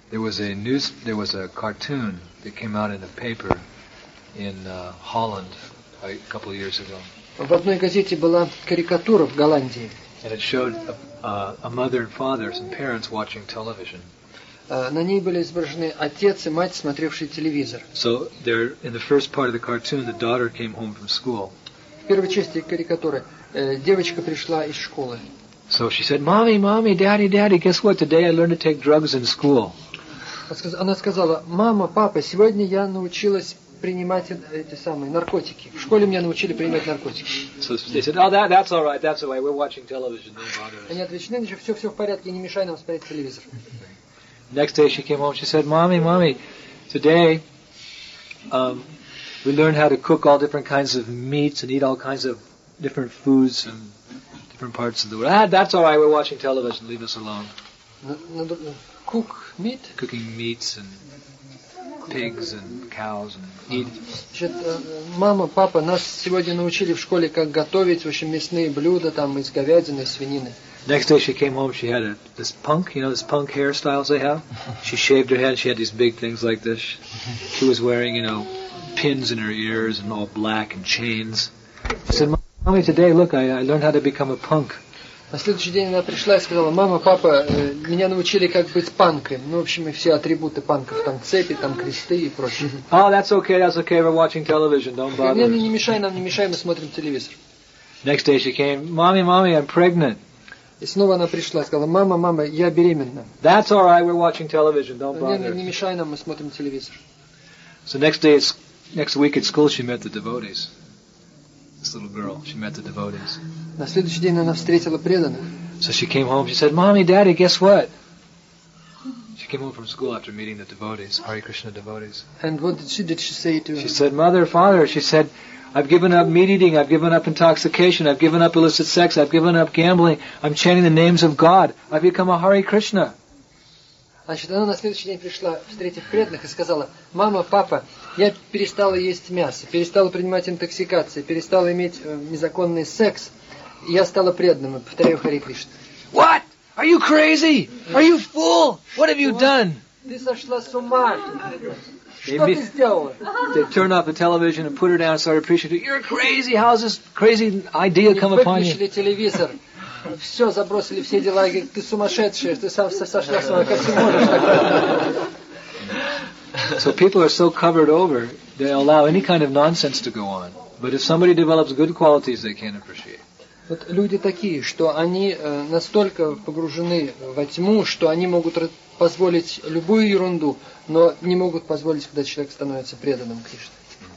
there was a cartoon that came out in a paper in Holland a couple of years ago. В одной газете была карикатура в Голландии. And it showed a mother and father, some parents watching television. На ней были изображены отец и мать, смотревшие телевизор. So there, in the first part of the cartoon, the daughter came home from school. В первой части карикатуры девочка пришла из школы. So she said, "Mommy, Mommy, Daddy, Daddy, guess what? Today I learned to take drugs in school." Она сказала: "Мама, папа, сегодня я научилась принимать эти самые наркотики. В школе меня научили принимать наркотики." So they said, "Oh, that's all right. That's all right. We're watching television. Don't bother us." Они отвечали: "Ничего, все в порядке, не мешай нам смотреть телевизор." Next day she came home. She said, "Mommy, Mommy, today we learned how to cook all different kinds of meats and eat all kinds of different foods and different parts of the world." That's all right. We're watching television. Leave us alone. Cook meat? Cooking meats and pigs and cows and eat. Значит, мама, папа нас сегодня научили в школе, как готовить, в общем, мясные блюда там из говядины, из свинины. Next day she came home, she had this punk, this punk hairstyles they have. She shaved her head, she had these big things like this. She was wearing, pins in her ears and all black and chains. She said, "Mommy, today, look, I learned how to become a punk." На следующий день она пришла и сказала: "Мама, папа, меня научили, как быть панком. Ну, в общем, и все атрибуты панков, там цепи, там кресты и прочее." "Oh, that's okay, we're watching television, don't bother." Не мешай нам, мы смотрим телевизор. Next day she came, Mommy, I'm pregnant." И снова она пришла и сказала: "Мама, я беременна." "That's all right, we're watching television, don't bother." Не мешай нам, мы смотрим телевизор. So next week at school she met the devotees. This little girl, she met the devotees. На следующий день она встретила преданных. So she came home, she said, "Mommy, Daddy, guess what?" She came home from school after meeting the devotees, Hare Krishna devotees. And what did she say to her? She said, "Mother, Father," she said, "I've given up meat eating, I've given up intoxication, I've given up illicit sex, I've given up gambling, I'm chanting the names of God, I've become a Hare Krishna." Значит, она на следующий день пришла, встретив преданных, и сказала: "Мама, папа, я перестала есть мясо, перестала принимать интоксикации, перестала иметь незаконный секс, и я стала преданным, и повторяю Харе Кришна." "What? Are you crazy? Are you fool? What have you done?" Ты сошла с ума. Что ты сделала? They turned off the television and put her down and started preaching to her. "You're crazy. How's this crazy idea come upon you?" Выключили телевизор. Все, забросили все дела, и говорит: "Ты сумасшедшая, ты сошла с ума, как ты можешь так?" So people are so covered over, they allow any kind of nonsense to go on. But if somebody develops good qualities, they can't appreciate. Вот люди такие, что они настолько погружены во тьму, что они могут позволить любую ерунду, но не могут позволить, когда человек становится преданным Кришне.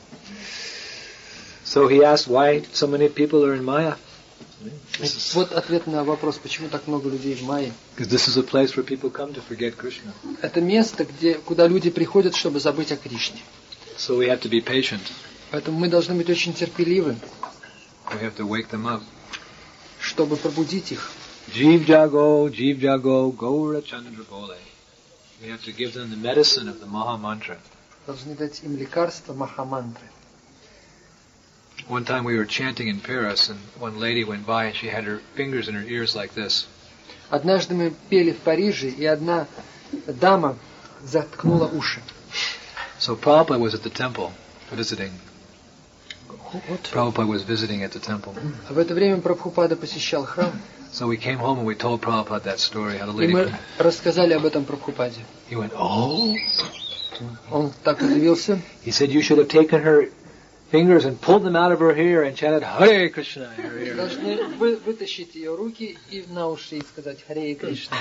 So he asked why so many people are in Maya. Вот ответ на вопрос, почему так много людей в Майе. Because this is a place where people come to forget Krishna. Это место, куда люди приходят, чтобы забыть о Кришне. So we have to be patient. Поэтому мы должны быть очень терпеливы. We have to wake them up. Чтобы пробудить их. Jeev Jago, Gaura Chandra Bole. We have to give them the medicine of the Maha Mantra. Должны дать им лекарство Махамантры. One time we were chanting in Paris, and one lady went by, and she had her fingers in her ears like this. Однажды мы пели в Париже, и одна дама заткнула уши. So Prabhupada was at the temple visiting. What? Prabhupada was visiting at the temple. В это время Прабхупада посещал храм. So we came home and we told Prabhupada that story. How the И lady. мы рассказали об этом Прабхупаде. He went, "Oh." Он так удивился. He said, "You should have taken her fingers and pulled them out of her hair and chanted Hare Krishna in her ear." Должны вытащить ее руки и на уши и сказать Харе Кришна.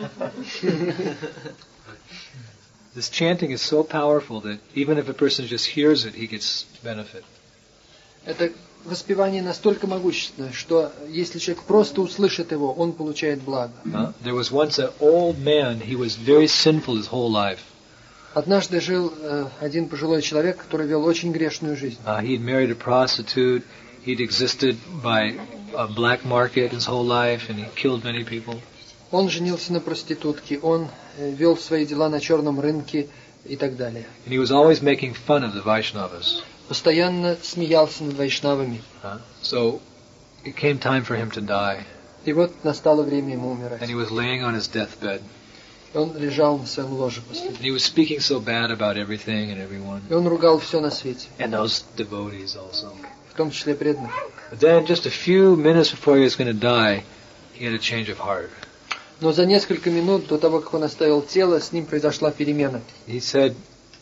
This chanting is so powerful that even if a person just hears it, he gets benefit. Это воспевание настолько могущественное, что если человек просто услышит его, он получает благо. There was once an old man. He was very sinful his whole life. Однажды жил один пожилой человек, который вел очень грешную жизнь. He'd married a prostitute. He'd existed by a black market his whole life, and he killed many people. Он женился на проститутке, он вел свои дела на черном рынке и так далее. And he was always making fun of the Vaishnavas. Постоянно смеялся над вайшнавами. So it came time for him to die. И вот настало время ему умирать. And he was laying on his deathbed. И он лежал на своем ложе после. And he was speaking so bad about everything and everyone. И он ругал все на свете, And those devotees also. в том числе преданных. But then, just a few minutes before he was going to die, he had a change of heart. Но за несколько минут до того, как он оставил тело, с ним произошла перемена. He said,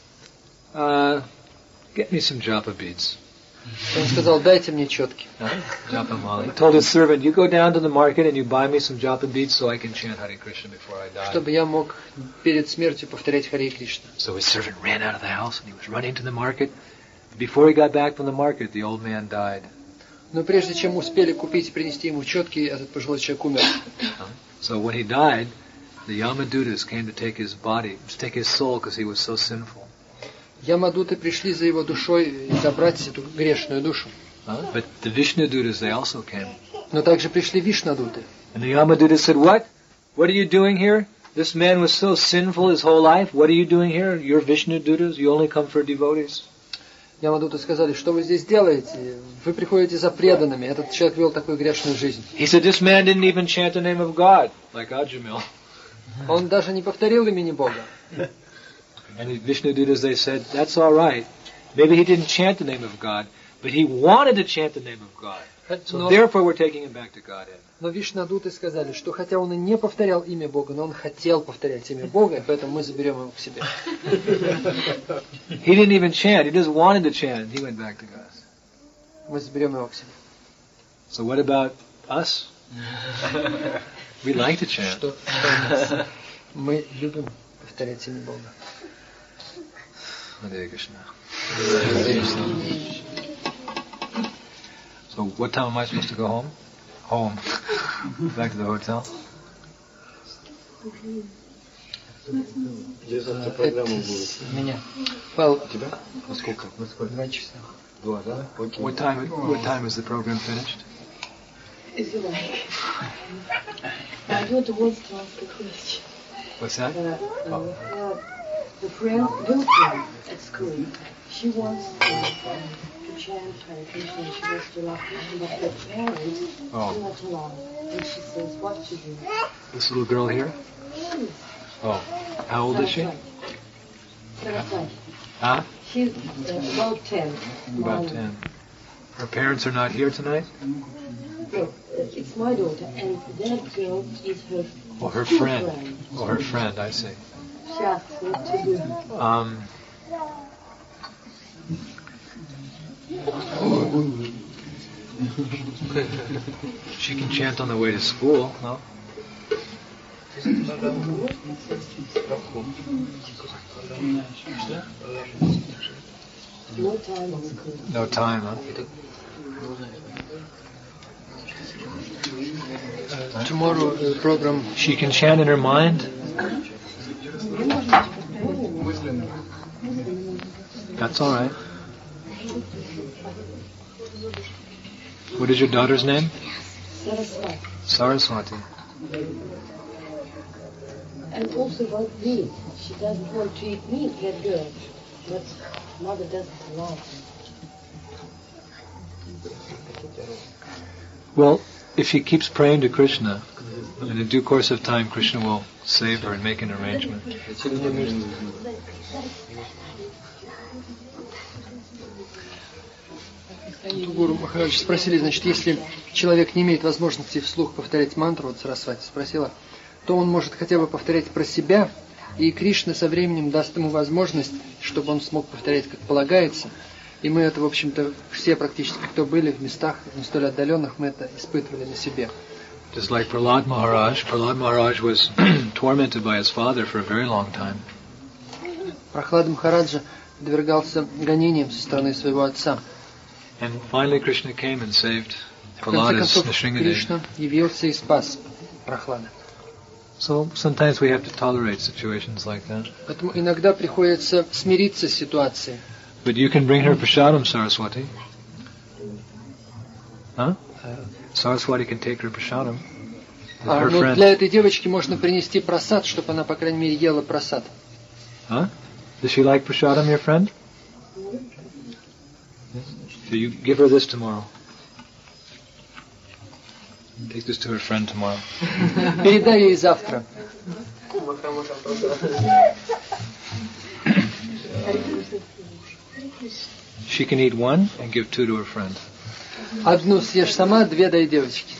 get me some japa beads. Он сказал, дайте мне четки. Japa mala. He told his servant, you go down to the market and you buy me some japa beads so I can chant Hare Krishna before I die. Чтобы я мог перед смертью повторять Харе Кришна. So his servant ran out of the house and he was running to the market. Before he got back from the market, the old man died. Но прежде чем успели купить и принести ему четки, этот пожилой человек умер. So when he died, the Yamadutas came to take his body, to take his soul because he was so sinful. Ямадуты пришли за его душой и забрать эту грешную душу. But the Vishnudutas, they also came. Но также пришли Вишнадуты. And the Yamadutas said, what? What are you doing here? This man was so sinful his whole life. What are you doing here? You're Vishnudutas. You only come for devotees. Ямадуты сказали, что вы здесь делаете? Вы приходите за преданными. Этот человек вел такую грешную жизнь. He said, this man didn't even chant the name of God, like Ajamil. Он даже не повторил имени Бога. And the Vishnudutas, they said, that's all right. Maybe he didn't chant the name of God, but he wanted to chant the name of God. So therefore we're taking him back to Godhead. Но Вишнадуты сказали, что хотя он и не повторял имя Бога, но он хотел повторять имя Бога, и поэтому мы заберем его к себе. He didn't even chant. He just wanted to chant. He went back to God. Мы заберем его к себе. So what about us? We like to chant. Что мы любим повторять имя Бога. Hare Krishna. So what time am I supposed to go home? Home. Back to the hotel. Меня. Павел, Тебя? Сколько? 2 часа. 2, да? What time is the program finished? If you like. My daughter wants to ask a question. What's that? The girlfriend at school, she wants to chant Hare Krishna, she wants to love Krishna, but her parents do not allow. And she says, what to do? This little girl here? Yes. Oh. How old is she? Saraswati. Huh? She's about 10. About 10. Her parents are not here tonight? No, it's my daughter, and that girl is her Her friend. Oh, her friend, I see. She asks what to do. She can chant on the way to school, no? No time on school. No time, huh? Tomorrow program. She can chant in her mind? That's all right. What is your daughter's name? Saraswati. Saraswati. And also about meat. She doesn't want to eat meat, that girl. But mother doesn't allow her. Well, if she keeps praying to Krishna, in due course of time, Krishna will save her and make an arrangement. Гуру Махарадж спросили, значит, если человек не имеет возможности вслух повторять мантру, вот Сарасвати спросила, то он может хотя бы повторять про себя, и Кришна со временем даст ему возможность, чтобы он смог повторять как полагается. И мы это, в общем-то, все практически, кто были в местах не столь отдаленных, мы это испытывали на себе. Just like Prahlad Maharaj was tormented by his father for a very long time. Прохлад Махараджа подвергался гонениям со стороны своего отца. And finally Krishna came and saved В конце Prahlad as концов, Nrsingadev. Кришна явился и спас Прохлада. So sometimes we have to tolerate situations like that. Поэтому иногда приходится смириться с ситуацией. But you can bring her prasadam, Saraswati. Huh? Saraswati can take her prasadam. Her Но friend. для этой девочки можно принести прасад, чтобы она, по крайней мере, ела прасад. Huh? Does she like prasadam, your friend? So you give her this tomorrow. Take this to her friend tomorrow. Передай ей завтра. She can eat one and give two to her friend. Одну съешь сама, две дай девочке.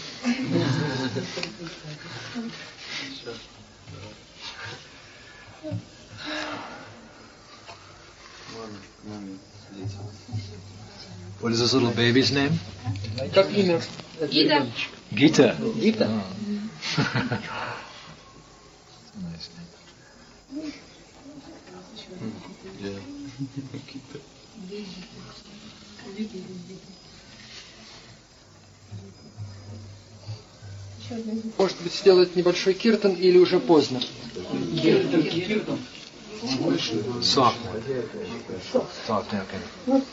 What is this little baby's name? Как имя? Гита. Gita. Гита? Nice name. Может быть, сделать небольшой киртан или уже поздно? Soft. Soft, okay.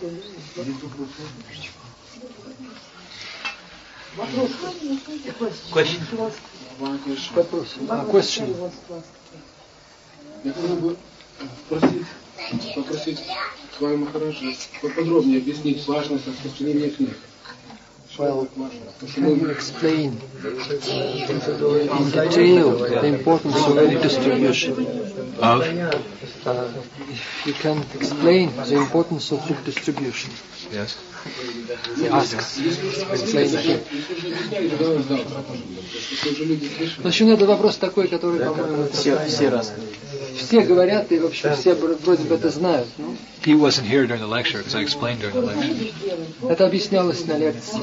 Question. Вопрос. Question. Я хотел бы попросить с вами, Махараджа, поподробнее объяснить важность распространения книг. Well, can you explain in detail the importance of book distribution? Of? If you can explain the importance of book distribution. Yes. He asks, explain it. В общем, это вопрос такой, который, по-моему, все говорят, и вообще все вроде бы это знают. Ну? He wasn't here during the lecture because I explained during the lecture. Это объяснялось на лекции.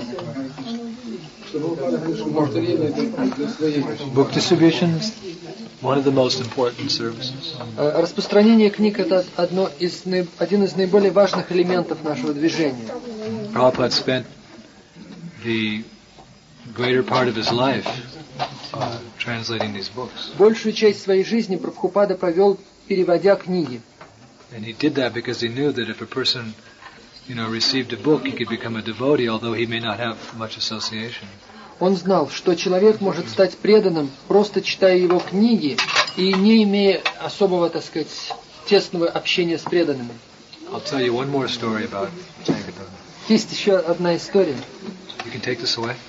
Book distribution is one of the most important services. Распространение книг – это один из наиболее важных элементов нашего движения. Prabhupada spent the greater part of his life translating these books. Большую часть своей жизни Прабхупада провел, переводя книги. And he did that because he knew that if a person, received a book, he could become a devotee, although he may not have much association. Он знал, что человек может стать преданным, просто читая его книги и не имея особого, так сказать, тесного общения с преданными. I'll tell you one more story about Sankirtan. Есть еще одна история. You can take this away.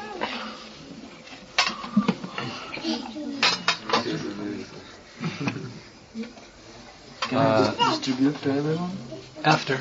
Distribute to everyone? After.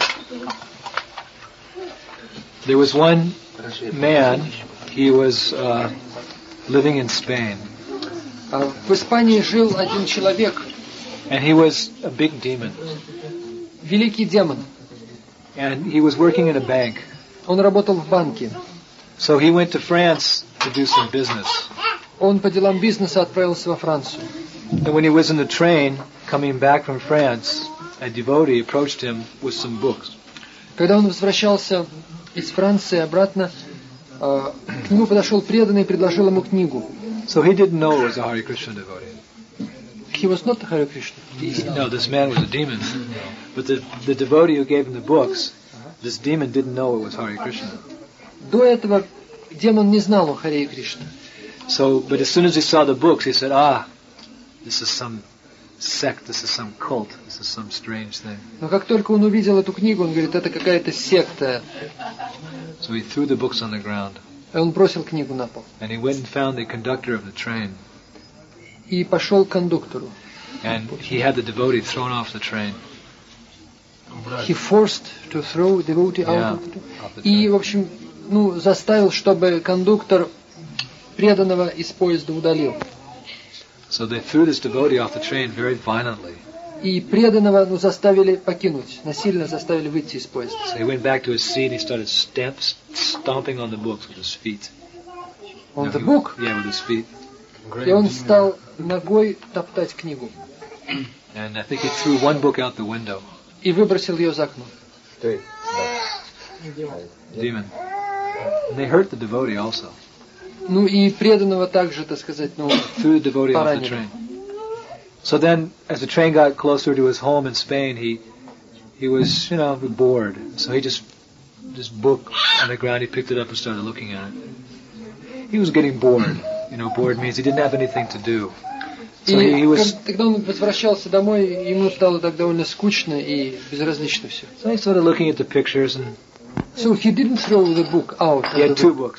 There was one man, he was living in Spain. В Испании жил один человек, And he was a big demon. великий демон. And he was working in a bank. Он работал в банке. So he went to France to do some business. Он по делам бизнеса отправился во Францию. And when he was in the train coming back from France, a devotee approached him with some books. Когда он возвращался из Франции обратно, к нему подошел преданный и предложил ему книгу. So he didn't know it was a Hare Krishna devotee. He was not Hare Krishna. No, this man was a demon. But the devotee who gave him the books, this demon didn't know it was Hare Krishna. До этого демон не знал о Харе Кришне. So, but as soon as he saw the books, he said, this is some sect, this is some cult, this is some strange thing. Но как только он увидел эту книгу, он говорит, это какая-то секта. So he threw the books on the ground. И он бросил книгу на пол. And he went and found the conductor of the train. И пошел к кондуктору. And he had the devotee thrown off the train. He forced to throw devotee out. И, в общем, заставил, чтобы кондуктор преданного из поезда удалил. So they threw this devotee off the train very violently. И преданного заставили покинуть, насильно заставили выйти из поезда. So he went back to his seat and he started stomping on the books with his feet. On the book? Yeah, with his feet. И он стал ногой топтать книгу. And I think he threw one book out the window. И выбросил ее за окно. Demon. And they hurt the devotee also. И преданного также, так сказать, threw the devotee off the train. So then, as the train got closer to his home in Spain, he was, bored. So he this book on the ground, he picked it up and started looking at it. He was getting bored. Bored means he didn't have anything to do. So he was. Когда он возвращался домой, ему стало так довольно скучно и безразлично все. So he started looking at the pictures and. So he didn't throw the book out. He had two books.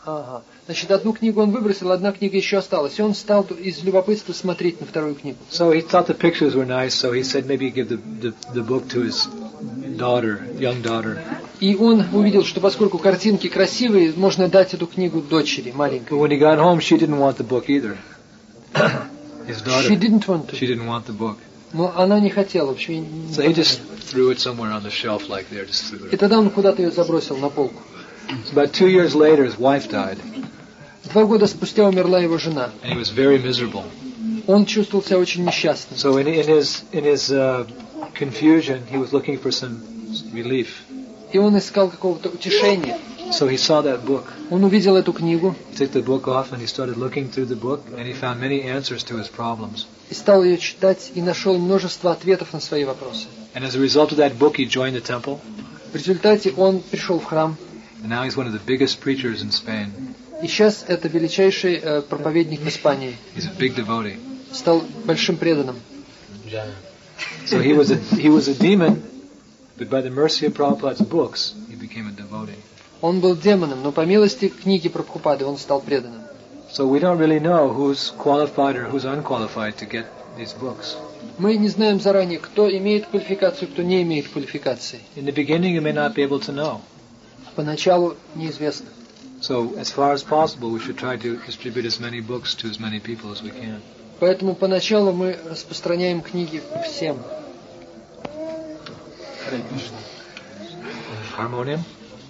Ага. Значит, одну книгу он выбросил, одна книга еще осталась. И он стал из любопытства смотреть на вторую книгу. So he thought the pictures were nice, so he said maybe give the book to his daughter, young daughter. И он увидел, что поскольку картинки красивые, можно дать эту книгу дочери, маленькой. But when he got home, she didn't want the book either. His daughter. She didn't want to. She didn't want the book. Но она не хотела, в общем. So he just threw it somewhere on the shelf like there, just threw it. И тогда он куда-то ее забросил на полку. So about 2 years later, his wife died. 2 года спустя умерла его жена. And he was very miserable. Он чувствовал себя очень несчастным. So in his confusion, he was looking for some relief. И он искал какого-то утешения. So he saw that book. Он увидел эту книгу. He took the book off and he started looking through the book, and he found many answers to his problems. И стал ее читать и нашел множество ответов на свои вопросы. And as a result of that book, he joined the temple. В результате он пришел в храм. And now he's one of the biggest preachers in Spain. И сейчас это величайший проповедник в Испании. He's a big devotee. Стал большим преданным. So he was a demon, but by the mercy of Prabhupada's books, he became a devotee. Он был демоном, но по милости книги Прабхупады он стал преданным. So we don't really know who's qualified or who's unqualified to get these books. Мы не знаем заранее, кто имеет квалификацию, кто не имеет квалификации. In the beginning, you may not be able to know. Поначалу неизвестно. So as far as possible, we should try to distribute as many books to as many people as we can. Поэтому поначалу мы распространяем книги всем. Harmonium?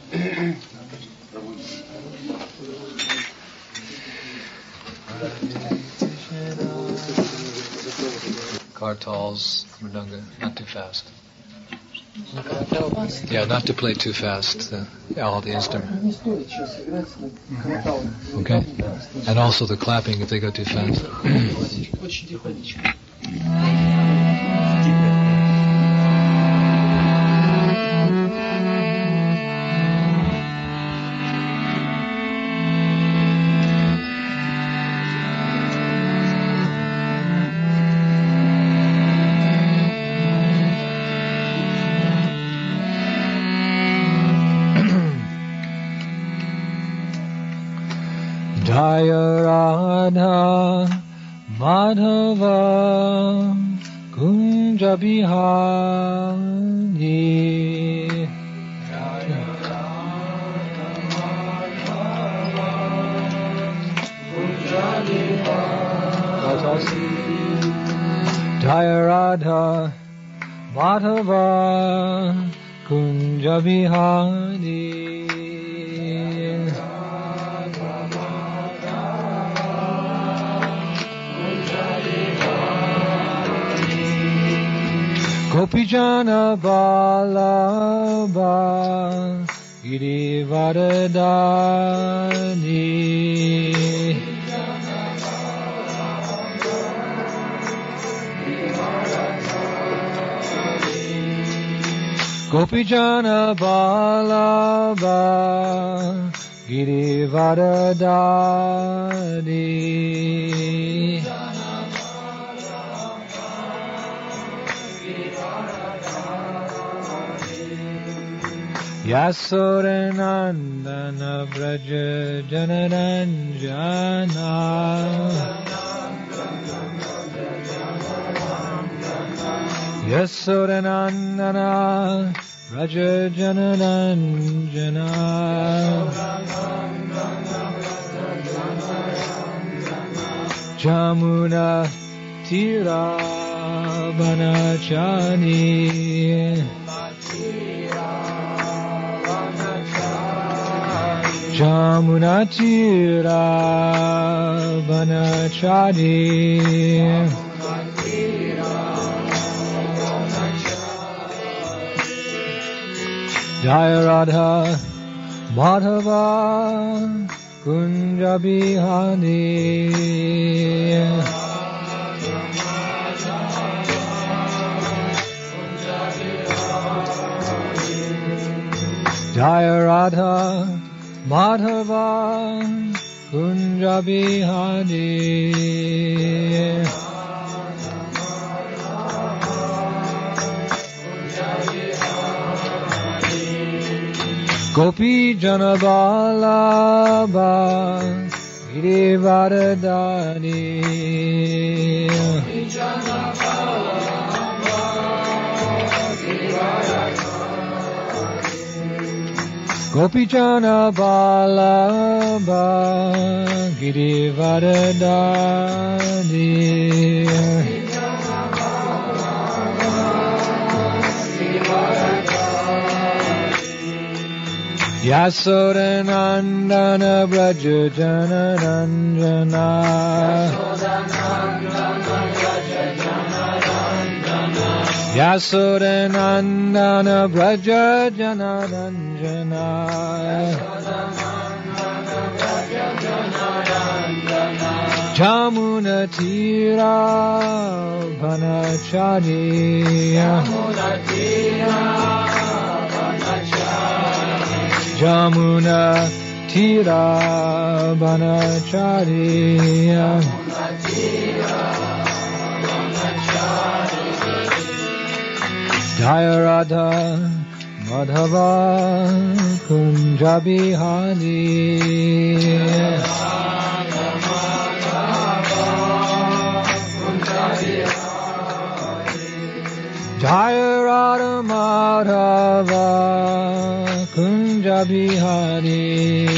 Kartals, mridanga, not too fast. Yeah, not to play too fast, all the instruments. Okay? And also the clapping if they go too fast. Jaya Radha Madhava Kunja Bihari Jaya Radha Madhava Kunja Bihari Jaya Radha Madhava Kunja Bihari Gopijana Balaba Girivardhani Gopijana Balaba Girivardhani Yasodanandana Braja Janaranjana Yasodanandana Braja Janaranjana Jamuna Tira Banachani Jamuna Tira Banachari Jaya Radha Madhava Kunja Bihari Jaya Radha Madhava Kunja Bihari Gopi Jana Vallabha Girivardhani Gopi Jana Vallabha Girivardhani Yasodanandana Braja Jana Ranjana Yasodanandana Braja Jana Ranjana Jamuna Tira Bhanachariya Jamuna Tira Bhanachariya Jaya Radha Madhava Kunja Bihari Jaya Radha Madhava Kunja Bihari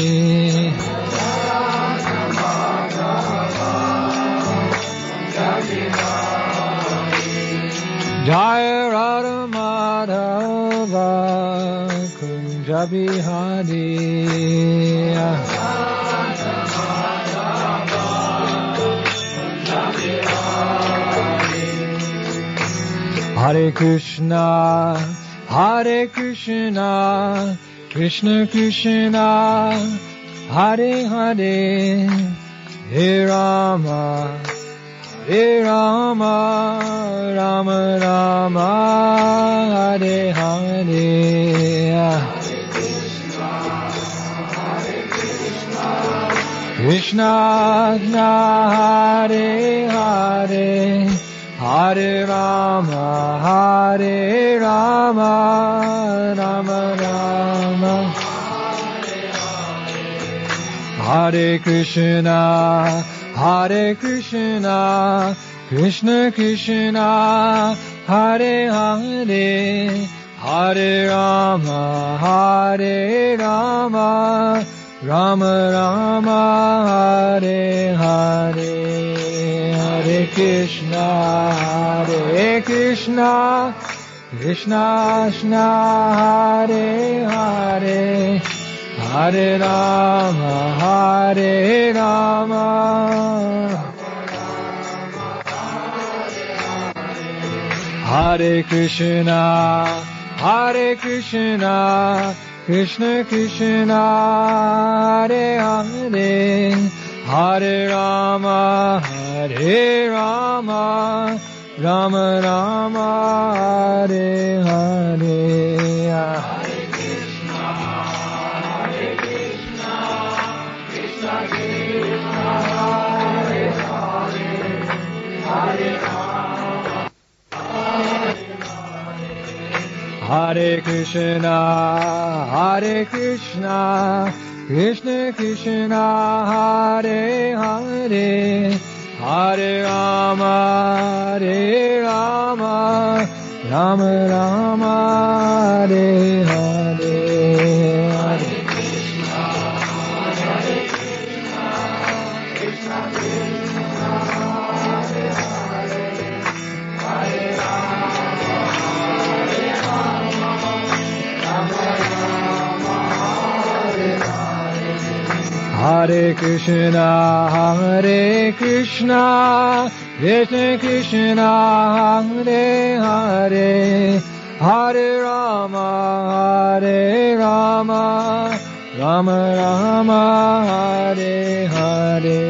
Jaya Radha Madhava Kunja Bihari Hare Krishna Hare Krishna Krishna Krishna Hare Hare Hare Rama Hare Rama Rama Rama Hare Hare Krishna Krishna Hare Hare Hare Rama Hare Rama Rama Rama Hare Krishna Krishna Krishna Hare Hare Hare Rama Rama Rama Hare Hare Hare Krishna Krishna Krishna Hare Hare Hare Rama Hare Krishna Krishna Krishna Hare Hare Hare Rama Rama Rama Hare Hare Hare Krishna Krishna Krishna Hare Hare Hare Rama Rama Rama Hare Hare Hare Krishna Krishna Krishna Hare Hare Hare Rama Hare Krishna Krishna Krishna Hare Hare Hare Rama Rama Rama Hare Hare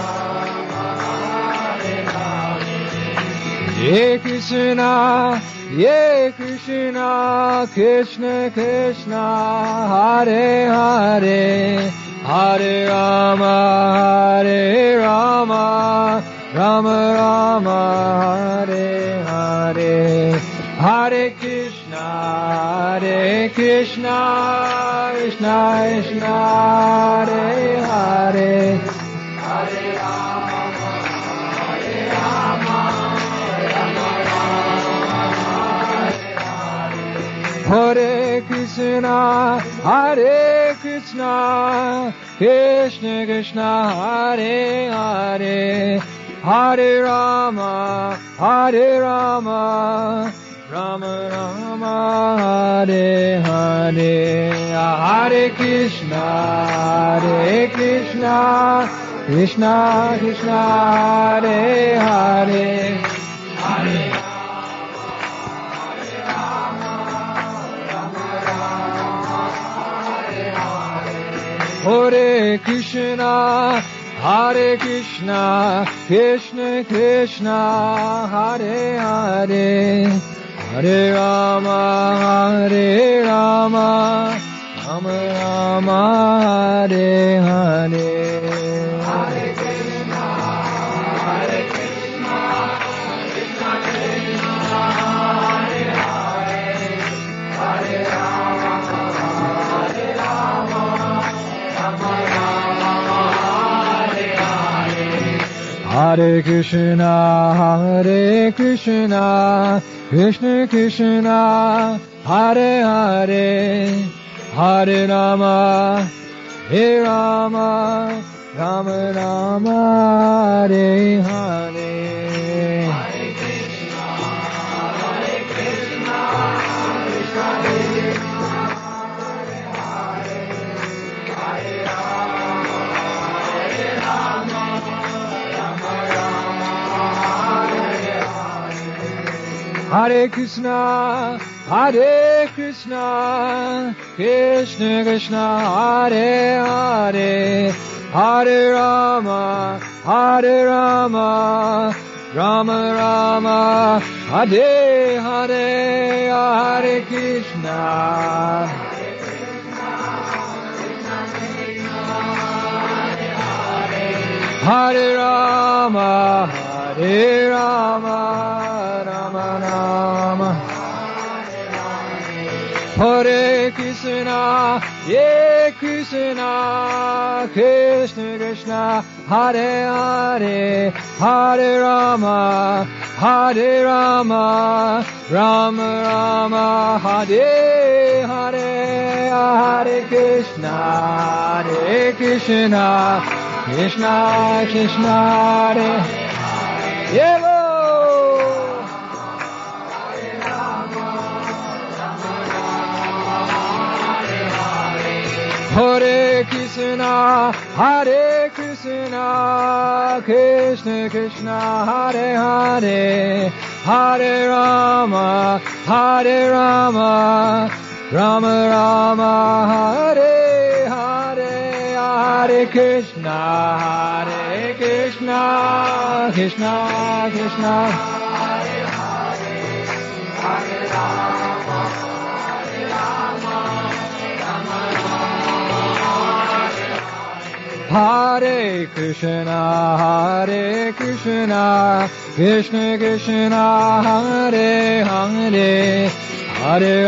Hare Krishna Hare Krishna, Krishna Krishna, Hare Hare, Hare Rama, Hare Rama, Rama Rama, Hare Hare, Hare Krishna, Krishna Krishna, Hare Hare, Hare Rama, Hare Rama, Hare Krishna, Krishna Krishna, Hare Hare, Hare Rama, Rama Rama, Hare Hare, Hare Krishna, Krishna Krishna, Hare Hare, Hare Hare Krishna, Krishna Krishna, Hare Hare, Hare Rama, Rama Rama, Hare Hare, Hare Krishna, Krishna Krishna, Hare Hare, Hare Rama, Hare Krishna, Krishna Krishna, Hare Hare, Hare Rama, Rama Rama, Hare Hare, Hare Krishna, Krishna Krishna, Hare Hare Krishna, Krishna Krishna, Hare Hare, Hare Rama, Rama Rama, Hare Hare, Hare Krishna, Hare Rama, Hare Rama, Rama Rama, Hare Krishna, Krishna Krishna, Hare Hare, Hare Rama, Rama Rama, Hare Hare, Hare Krishna, Krishna Krishna, Hare Yevo. Hare Krishna, Krishna Krishna, Hare Hare, Hare Rama, Rama Rama, Hare Hare, Hare Krishna, Krishna Krishna, Hare Hare, Hare Rama, Hare Krishna, Krishna Krishna, Hare Hare, Hare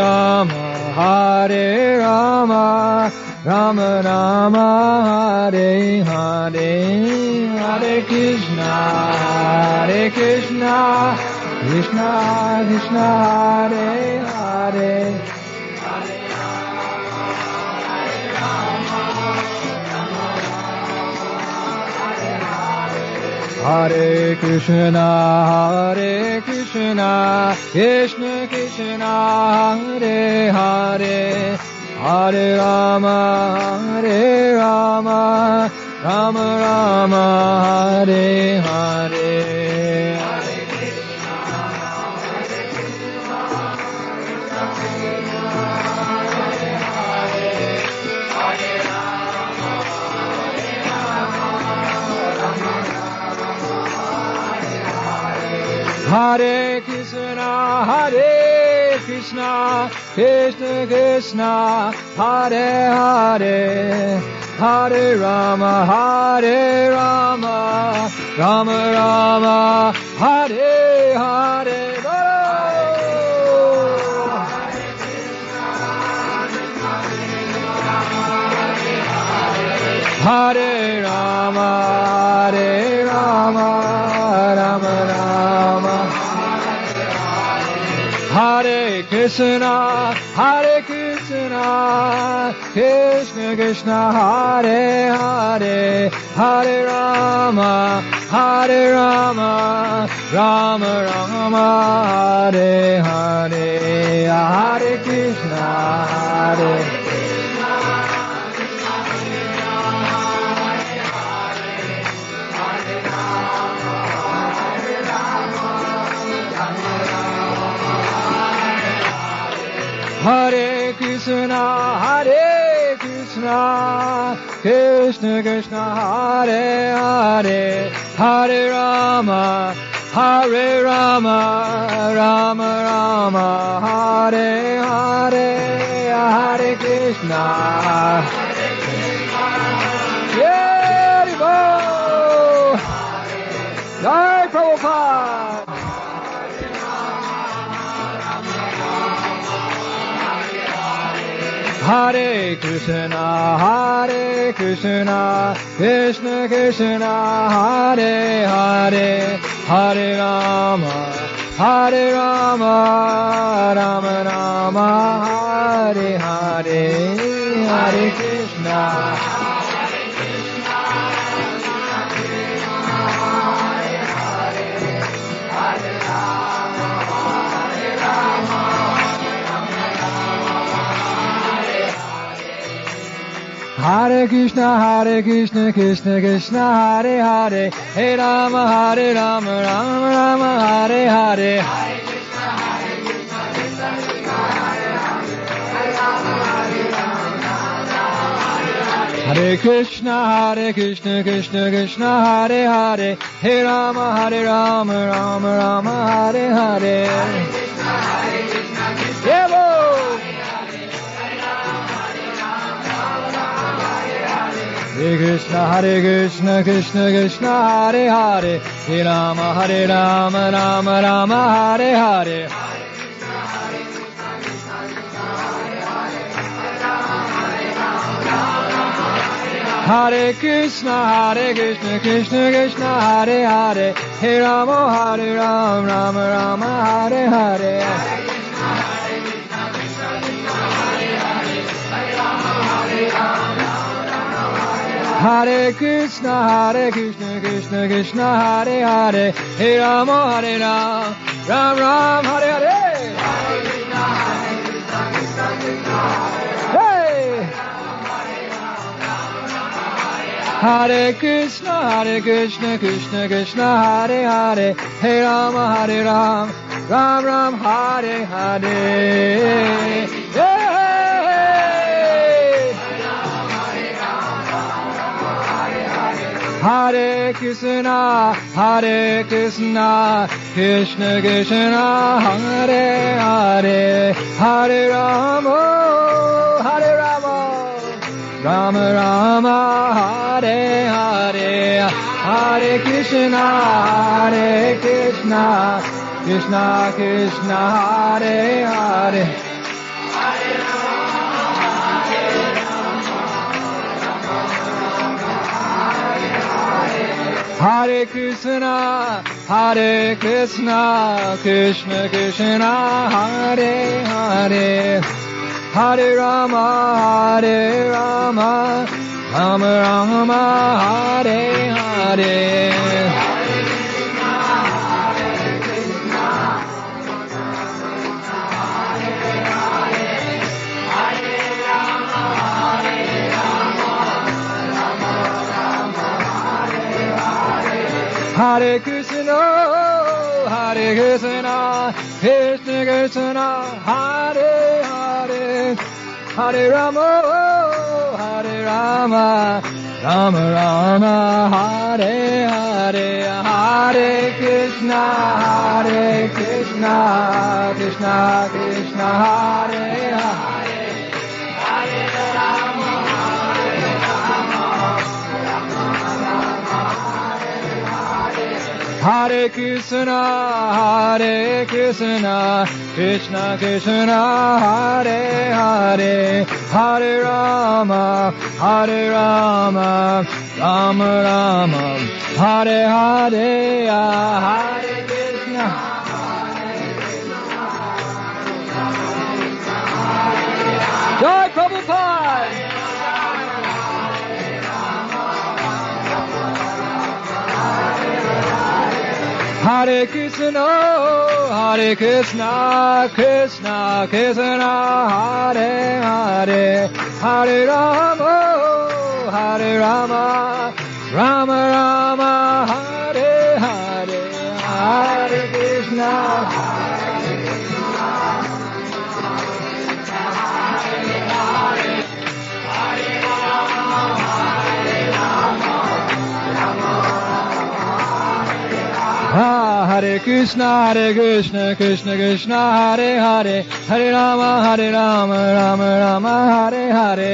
Rama, Rama Rama, Hare Hare, Hare Krishna, Krishna Krishna, Hare Hare, Hare Krishna, Krishna Krishna, Hare Hare, Hare Rama, Rama Rama, Hare Hare, Hare Krishna, Krishna, Krishna Krishna, Hare Hare, Hare Rama, Hare Rama, Rama Rama, Hare Hare. Hare Rama, Hare Rama, Rama Rama, Hare Krishna, Hare Krishna, Krishna Krishna, Hare Hare, Hare Rama, Hare Rama, Rama Rama, Hare Hare, Hare Krishna, Hare Hare Krishna, Hare Krishna, Krishna Krishna, Hare Hare, Hare Rama, Hare Rama, Rama Rama, Hare Hare, Hare Krishna. Hare Bo! Jai Prabhupada! Hare Krishna, Krishna Krishna, Hare Hare, Hare Rama, Hare Rama, Rama Rama, Hare Hare, Hare Krishna. Hare Krishna, Krishna Krishna, Hare Hare, Hare Rama, Rama Rama, Hare Hare. Hare Krishna, Krishna Krishna, Hare Hare, Hare Rama, Rama Rama, Hare Hare. Hare Krishna, Krishna Krishna, Hare Hare, Hare Rama, Rama Rama, Hare Hare. Hare Krishna, Krishna Krishna, Hare Hare, Hare Rama, Rama Rama, Hare Hare. Hare Krishna, Krishna Krishna, Hare Hare, Hare Rama, Ram Ram, Hare Hare. Hey! Hare Krishna, Krishna Krishna, Hare Hare, Hare Rama, Ram Ram, Hare Hare. Yeah! Hare Krishna, Krishna Krishna, Hare Hare, Hare Rama, Rama Rama, Hare Hare, Hare Krishna, Krishna Krishna, Hare Hare. Hare Krishna, Krishna Krishna, Hare Hare, Hare Rama, Rama Rama, Hare Hare. Hare Krishna, Krishna Krishna, Hare Hare, Hare Rama, Rama Rama, Hare Hare, Hare Krishna, Krishna Krishna. Krishna, Hare Hare, Hare Rama, Hare Krishna, Krishna Krishna, Hare Hare, Hare Rama, Rama Rama, Hare Hare, Hare Krishna. Jai Prabhupada! Hare Krishna, Krishna Krishna, Hare Hare, Hare Rama, Rama Rama, Hare Hare, Hare Krishna. Hare Krishna, Krishna Krishna, Hare Hare, Hare Rama, Rama Rama, Hare Hare.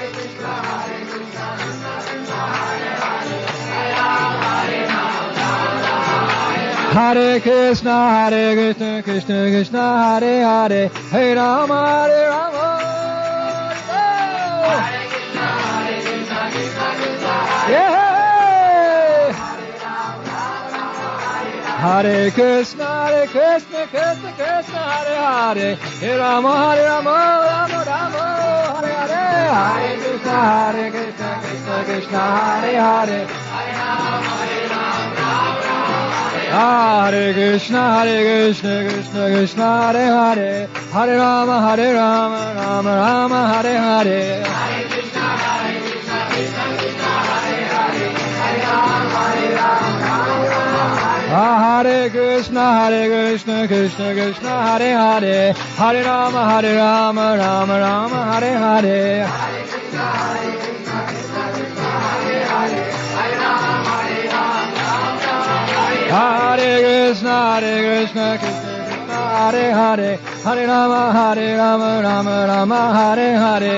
Hare Krishna, Krishna Krishna, Hare Hare, Hare Rama, Rama. Yeah. Hare Krishna, Krishna Krishna, Hare Hare, Hare Rama, Rama Rama, Hare Hare. Hare Krishna, Krishna Krishna, Hare Hare, Hare Krishna, Krishna Krishna, Hare Hare, Hare Rama, Rama Rama, Hare Hare. Hare Krishna, Krishna Krishna, Hare Hare, Hare Rama, Hare Krishna, Krishna Krishna, Hare Hare, Hare Rama, Rama Rama, Hare Hare. Hare Krishna, Krishna Krishna, Hare Hare, Hare Rama, Hare Krishna, Krishna Krishna, Hare Hare, Hare Rama, Rama Rama, Hare Hare.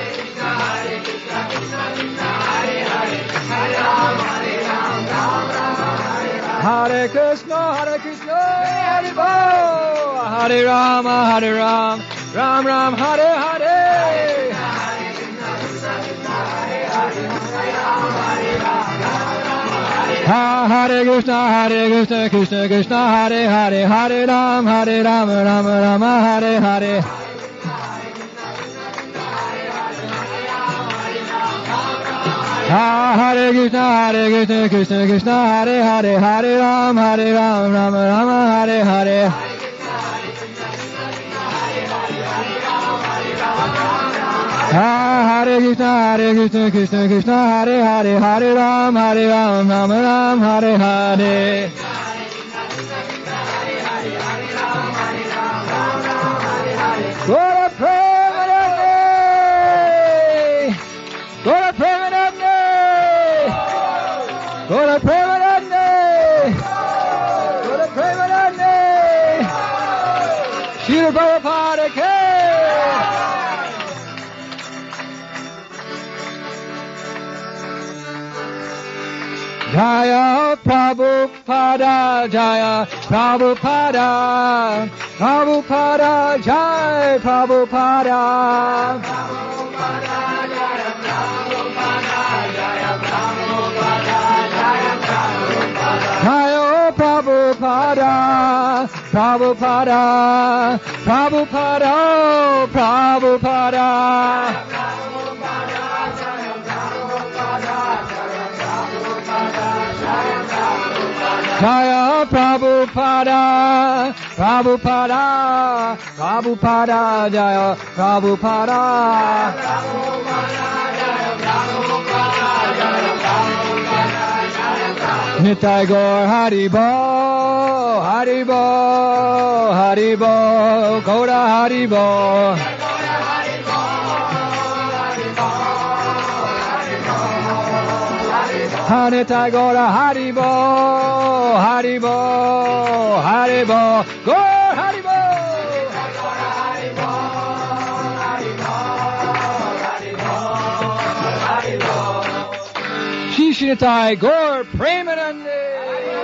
Hare Krishna, Hare Bol, Hare Rama, Ram Ram, Hare Hare. Hare Krishna, Krishna Krishna, Hare Hare, Hare Rama, Rama Rama, Hare Hare. Hare Krishna, Krishna Krishna, Hare Hare, Hare Rama, Rama Rama, Hare Hare. Hare Krishna, Krishna Krishna, Hare Hare, Hare Rama, Rama Rama, Hare Hare. Gora Premanande, Gora Premanande, Gora Premanande, Gora Premanande, Srila Prabhupada Ke. Jaya Prabhupada, Jaya Prabhupada, Prabhupada, Jaya Prabhupada. Jaya Prabhupada, Prabhupada, Prabhupada, Prabhupada. Jaya Prabhupada, Prabhupada, Prabhupada, Jaya Prabhupada. Nitai Gaur Haribo, Haribo, Haribo, Gaura Haribo. Nitai Gaur Haribo, Haribo, Haribo, Gaur Haribo. Shri Nitai Gaur Premanande.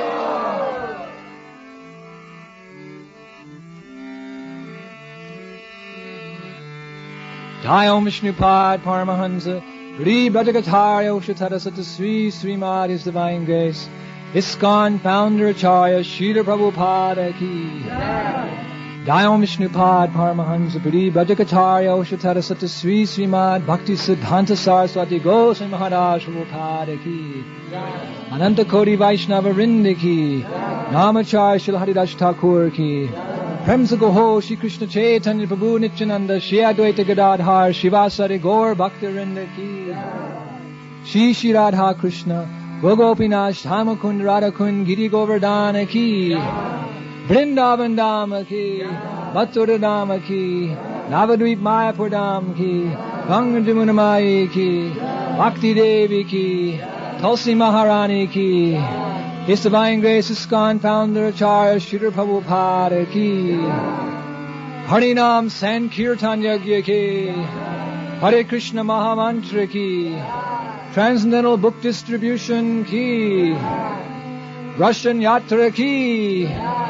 Jai Om Vishnupad Paramahansa Gri Bhajagatarya Ushatara Sata Sri Srimad His Divine Grace ISKCON Founder Acharya Srila Prabhupada Ki Jai Om Vishnupad Paramahansa Gri Bhajagatarya Ushatara Sata Sri Srimad Bhakti Siddhanta Saraswati Goswami Maharaj Prabhupada Ki Ananta Koti Vaishnava Vrinda Ki Namacharya Srila Haridas Thakur Ki Prem se Goho Shri Krishna Chaitanya Prabhu Nityananda Shri Advaita Gadadhar Shivasari Gaur Bhakti Vrinda Ki Shri Shri Radha Krishna Gogopinash Dhamakund Radhakund Giri Govardhana Ki Vrindavan Dhama Ki Mathura Dhama Ki Navadvip Mayapur Dham Ki Ganga Jamuna Mai Ki Bhakti Devi Ki Tulsi Maharani Ki His Divine Grace ISKCON Founder Acharya Srila Prabhupada Ki Harinam Sankirtan Yagya Ki Hare Krishna Mahamantra Ki Transcendental Book Distribution Ki Russian Yatra Ki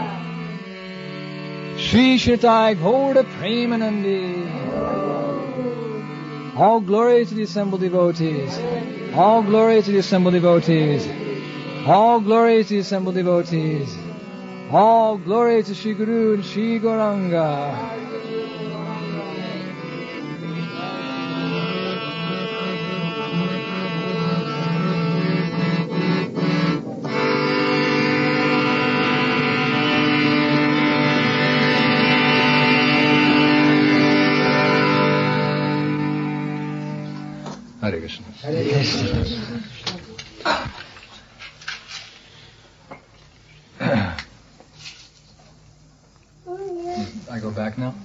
Shri Shritai Ghoda Premanande. All glory to the assembled devotees. All glory to the assembled devotees. All glory to the assembled devotees. All glory to Shri Guru and Shri Gauranga. Hare Krishna. Hare Krishna. I go back now?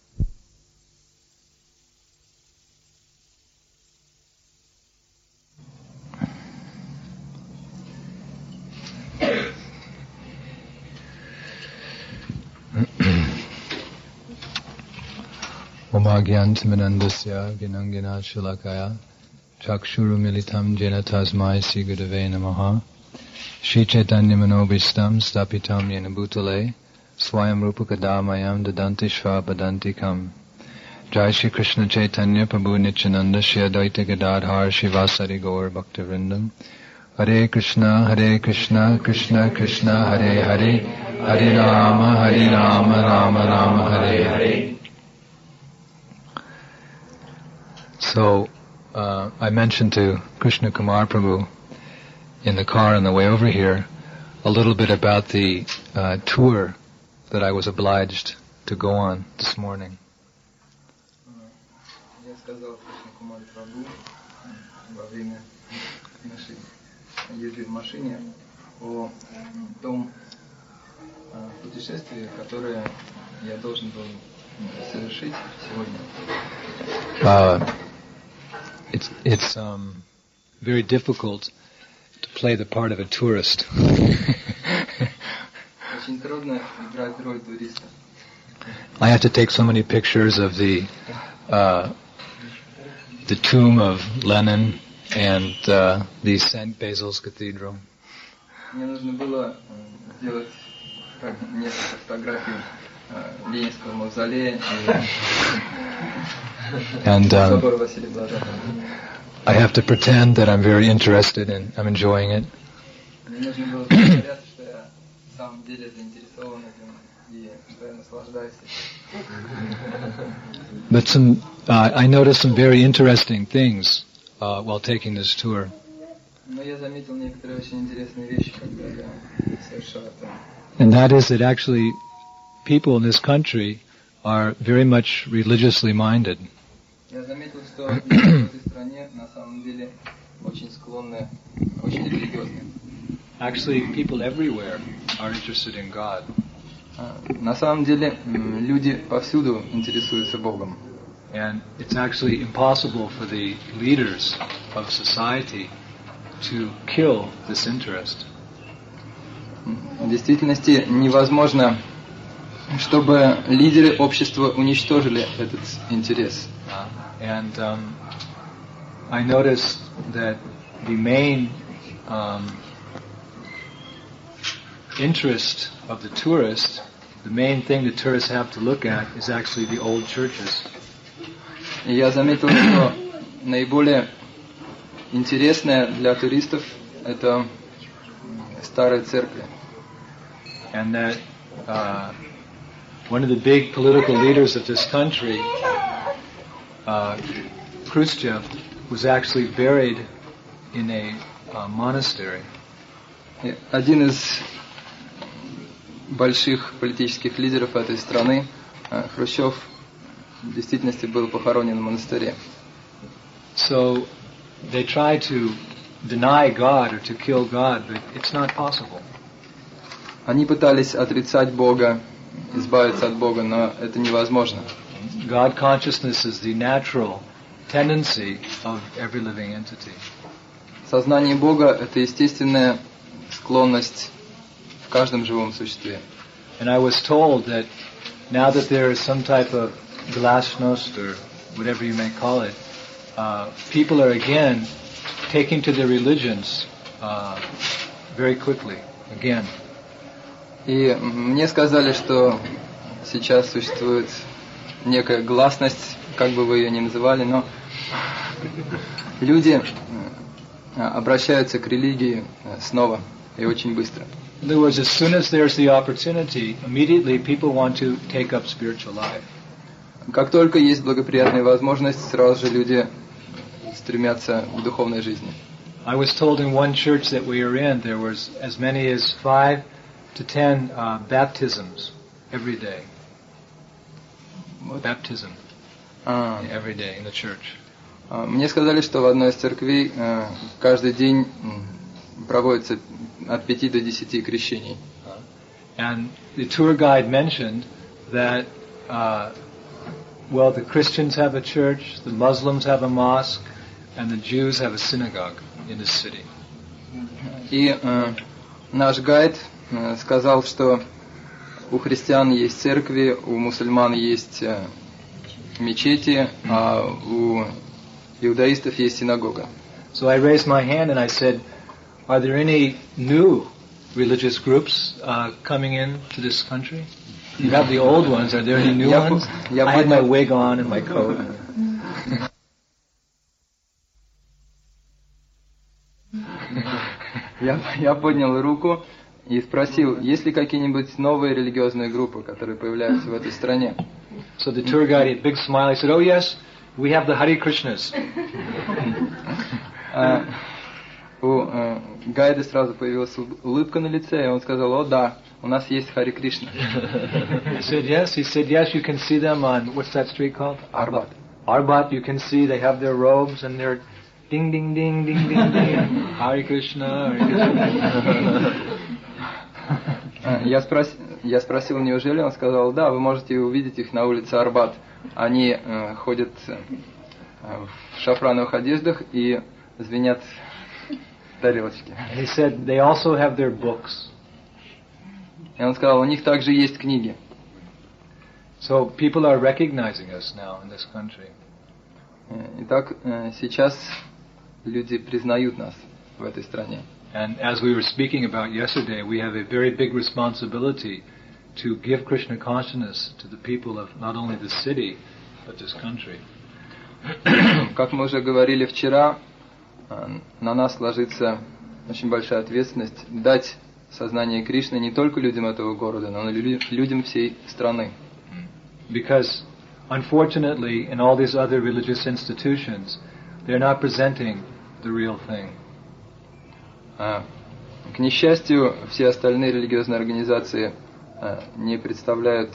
Omagyantamanandasya ginangina shilakaya chakshuru militam jena tasmai Sri Gurave namaha Shri Chaitanya manobhistam stapitam yena bhutale Swayam Rupa Kadamayam Dadanti Shva Badantikam. Jai Shri Krishna Chaitanya Prabhu Nityananda Shri Advaita Gadadhar Shivasari Gaur Bhaktivrindam. Hare Krishna Krishna Krishna Hare Hare Hare Rama Rama Rama Hare Hare. So, I mentioned to Krishna Kumar Prabhu in the car on the way over here a little bit about the tour that I was obliged to go on this morning. Я сказал Кришна Кумар Прабху во время нашей езды в машине о том путешествии, которое я должен был совершить сегодня. It's very difficult to play the part of a tourist. Очень трудно играть роль туриста. I have to take so many pictures of the tomb of Lenin and the St. Basil's Cathedral. Мне нужно было сделать несколько фотографий Ленинского мавзолея and собора Василия Блаженного. I have to pretend that I'm very interested and I'm enjoying it. Мне нужно было притворяться, что я на самом деле заинтересован этим и что я наслаждаюсь этим. But I noticed some very interesting things while taking this tour. Но я заметил некоторые очень интересные вещи, когда я совершал это. And that is that actually people in this country are very much religiously minded. Я заметил, что люди в этой стране на самом деле очень склонны, очень религиозны. Actually, people everywhere are interested in God. На самом деле люди повсюду интересуются Богом. And it's actually impossible for the leaders of society to kill this interest. В действительности невозможно, чтобы лидеры общества уничтожили этот интерес. And I noticed that the main interest of the tourist, the main thing the tourists have to look at is actually the old churches. И я заметил, что наиболее интересное для туристов это старые церкви. And that one of the big political leaders of this country, Khrushchev, was actually buried in a monastery. И один из больших политических лидеров этой страны, Хрущев, в действительности был похоронен в монастыре. So they try to deny God or to kill God, but it's not possible. Они пытались отрицать Бога, избавиться от Бога, но это невозможно. God consciousness is the natural tendency of every living entity. Сознание Бога – это естественная склонность в каждом живом существе. And I was told that now that there is some type of glasnost or whatever you may call it, people are again taking to their religions very quickly, again. И мне сказали, что сейчас существует некая гласность, как бы вы ее ни называли, но люди обращаются к религии снова и очень быстро. In other words, as soon as there's the opportunity, immediately people want to take up spiritual life. Как только есть благоприятная возможность, сразу же люди стремятся к духовной жизни. I was told in one church that we were in, there was as many as 5 to 10 baptisms every day. Baptism every day in the church. Мне сказали, что в одной из церквей каждый день проводится от 5 до 10 крещений. And the tour guide mentioned that, well, the Christians have a church, the Muslims have a mosque, and the Jews have a synagogue in the city. И наш гайд сказал, что у христиан есть церкви, у мусульман есть мечети, а у иудаистов есть синагога. So I raised my hand and I said, are there any new religious groups coming in to this country? You have the old ones, are there any new ones? I had my wig on and my coat. Я поднял руку и спросил, есть ли какие-нибудь новые религиозные группы, которые появляются в этой стране. So the tour guide, a big smile, he said, oh yes, we have the Hare Krishnas. У гайда сразу появилась улыбка на лице, и он сказал, о да, у нас есть Харе Кришна. He said, yes, you can see them on, what's that street called? Арбат. Arbat, you can see, they have their robes and they're ding, ding, ding, ding, ding, ding. Hare Krishna, Hare Krishna. Я спросил, неужели? Он сказал, да, вы можете увидеть их на улице Арбат. Они ходят в шафрановых одеждах и звенят тарелочки. He said they also have their books. И он сказал, у них также есть книги. So people are recognizing us now in this country. Итак, сейчас люди признают нас в этой стране. And as we were speaking about yesterday, we have a very big responsibility to give Krishna consciousness to the people of not only the city, but this country. Как мы уже говорили вчера, на нас ложится очень большая ответственность дать сознание Кришны не только людям этого города, но и людям всей страны. Because, unfortunately, in all these other religious institutions, they're not presenting the real thing. К несчастью, все остальные религиозные организации не представляют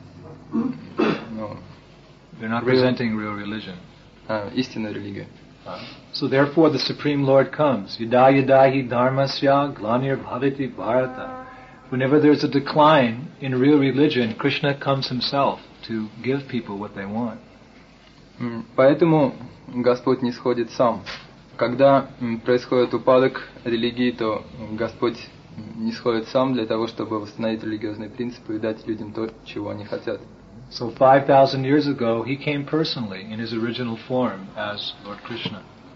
they're not presenting real religion. Истинную религию. So therefore the Supreme Lord comes. Yada yadahi dharmasya glanir bhavati bharata. Whenever there's a decline in real religion, Krishna comes himself to give people what they want. Поэтому Господь нисходит сам. Когда происходит упадок религии, то Господь нисходит сам для того, чтобы восстановить религиозные принципы и дать людям то, чего они хотят. So 5,000 years ago, he came personally in his original form as Lord Krishna.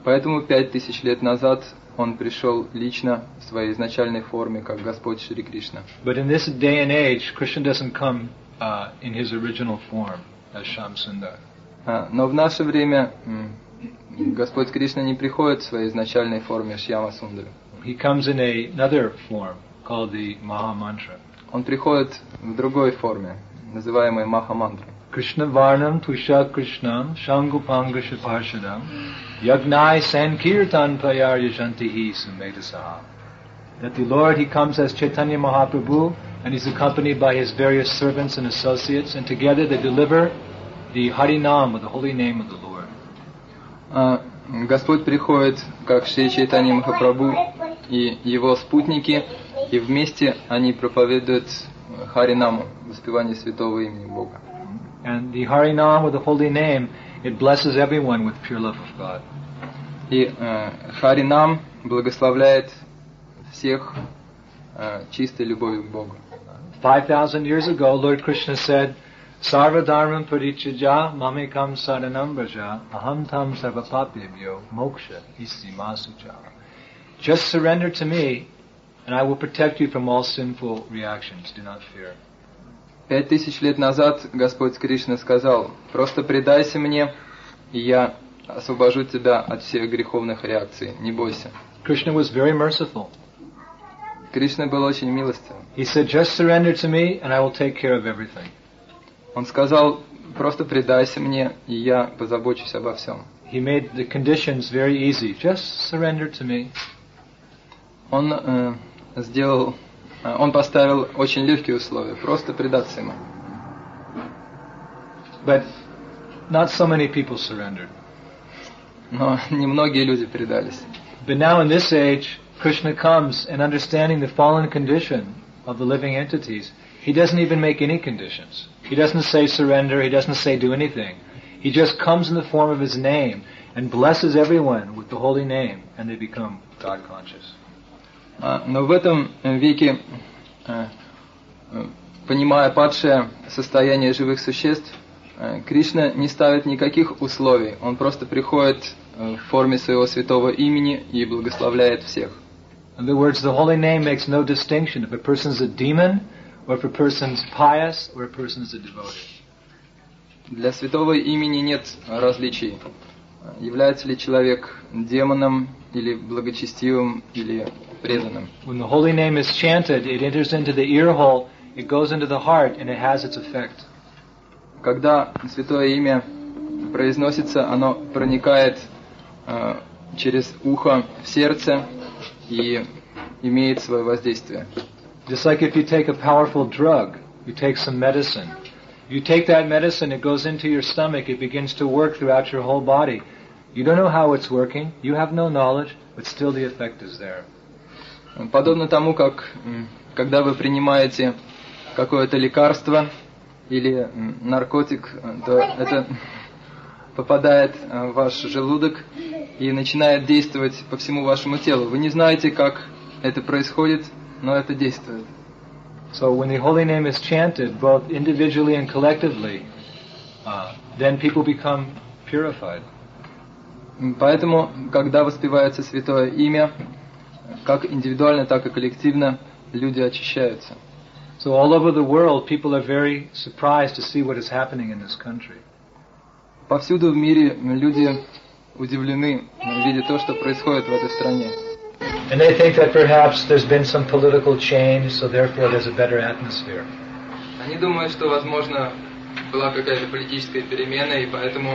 Поэтому 5000 лет назад он пришел лично в своей изначальной форме, как Господь Шри Кришна. But in this day and age, Krishna doesn't come in his original form as Shamsundar. Но в наше время Господь Кришна не приходит в своей изначальной форме Шьяма Сундари. He comes in another form called the Maha Mantra. Он приходит в другой форме, называемой Маха Мантра. Krishna Varnam Tusha Krishnam Shangupanga Shaparshadam Yagnai Sankirtan Payar Yashantihi Sumetasaha. That the Lord, He comes as Chaitanya Mahaprabhu, and He's accompanied by His various servants and associates, and together they deliver the Harinam, or the holy name of the Lord. Господь приходит как Шри Чайтанья Махапрабху и Его спутники, и вместе они проповедуют Харинаму, воспевание святого имени Бога. And the Harinam, or the holy name, it blesses everyone with pure love of God. И Харинам благословляет всех чистой любовью к Богу. 5,000 years ago, Lord Krishna said, Sarva dharmam parichaja mamekam saranam braja aham tam sarvapapebhyo moksha isi masucha. Just surrender to me, and I will protect you from all sinful reactions. Do not fear. 5000 лет назад Господь Кришна сказал: просто предайся мне, и я освобожу тебя от всех греховных реакций. Не бойся. Krishna was very merciful. Кришна был очень милостив. He said, just surrender to me, and I will take care of everything. Он сказал: просто предайся мне, и я позабочусь обо всем. He made the conditions very easy. Just surrender to me. Он поставил очень легкие условия, просто предаться ему. But not so many people surrendered. Но немногие люди предались. But now in this age, Krishna comes and understanding the fallen condition of the living entities, He doesn't even make any conditions. He doesn't say surrender, He doesn't say do anything. He just comes in the form of His name and blesses everyone with the holy name, and they become God conscious. Но в этом веке, понимая падшее состояние живых существ, Кришна не ставит никаких условий. Он просто приходит в форме своего святого имени и благословляет всех. In other words, the holy name makes no distinction if a person is a demon, or if a person is pious, or a person is a devoted. Для святого имени нет различий. Является ли человек демоном, или благочестивым, или преданным. When the holy name is chanted, it enters into the ear hole, it goes into the heart, and it has its effect. Когда святое имя произносится, оно проникает через ухо в сердце и имеет свое воздействие. Just like if you take a powerful drug, you take some medicine. You take that medicine, it goes into your stomach, it begins to work throughout your whole body. You don't know how it's working, you have no knowledge, but still the effect is there. Подобно тому, как когда вы принимаете какое-то лекарство или наркотик, то это попадает в ваш желудок и начинает действовать по всему вашему телу. Вы не знаете, как это происходит, но это действует. So when the holy name is chanted, both individually and collectively, then people become purified. Поэтому, когда воспевается святое имя, как индивидуально, так и коллективно, люди очищаются. So all over the world, people are very surprised to see what is happening in this country. Повсюду в мире люди удивлены, видя то, что происходит в этой стране. And they think that perhaps there's been some political change, so therefore there's a better atmosphere. Они думают, что, возможно, была какая-то политическая перемена, и поэтому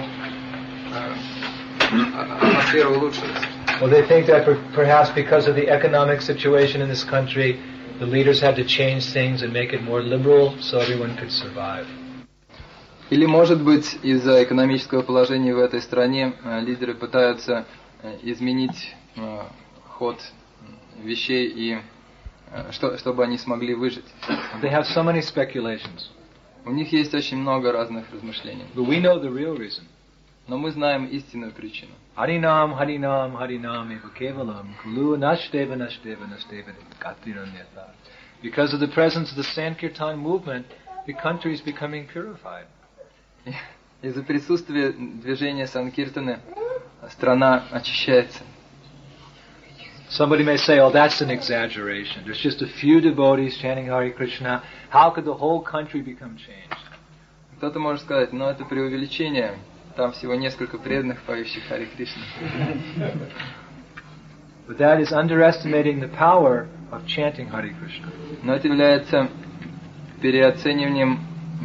атмосфера улучшилась. Well, they think that perhaps because of the economic situation in this country, the leaders had to change things and make it more liberal so everyone could survive. Или, может быть, из-за экономического положения в этой стране лидеры пытаются изменить ход вещей, и чтобы они смогли выжить. They have so many speculations. У них есть очень много разных размышлений. But we know the real reason. Но мы знаем истинную причину. Harinam, Harinam, Harinam eva kevalam, kulu nashteva nashteva nashteva gatiranyata. Because of the presence of the Sankirtan movement, the country is becoming purified. Из-за присутствия движения Санкиртаны страна очищается. Somebody may say, oh, that's an exaggeration. There's just a few devotees chanting Hare Krishna. How could the whole country become changed? Кто-то может сказать, но это преувеличение. Там всего несколько преданных, поющих Харе Кришна. But that is underestimating the power of chanting Hare Krishna. Но это является переоцениванием,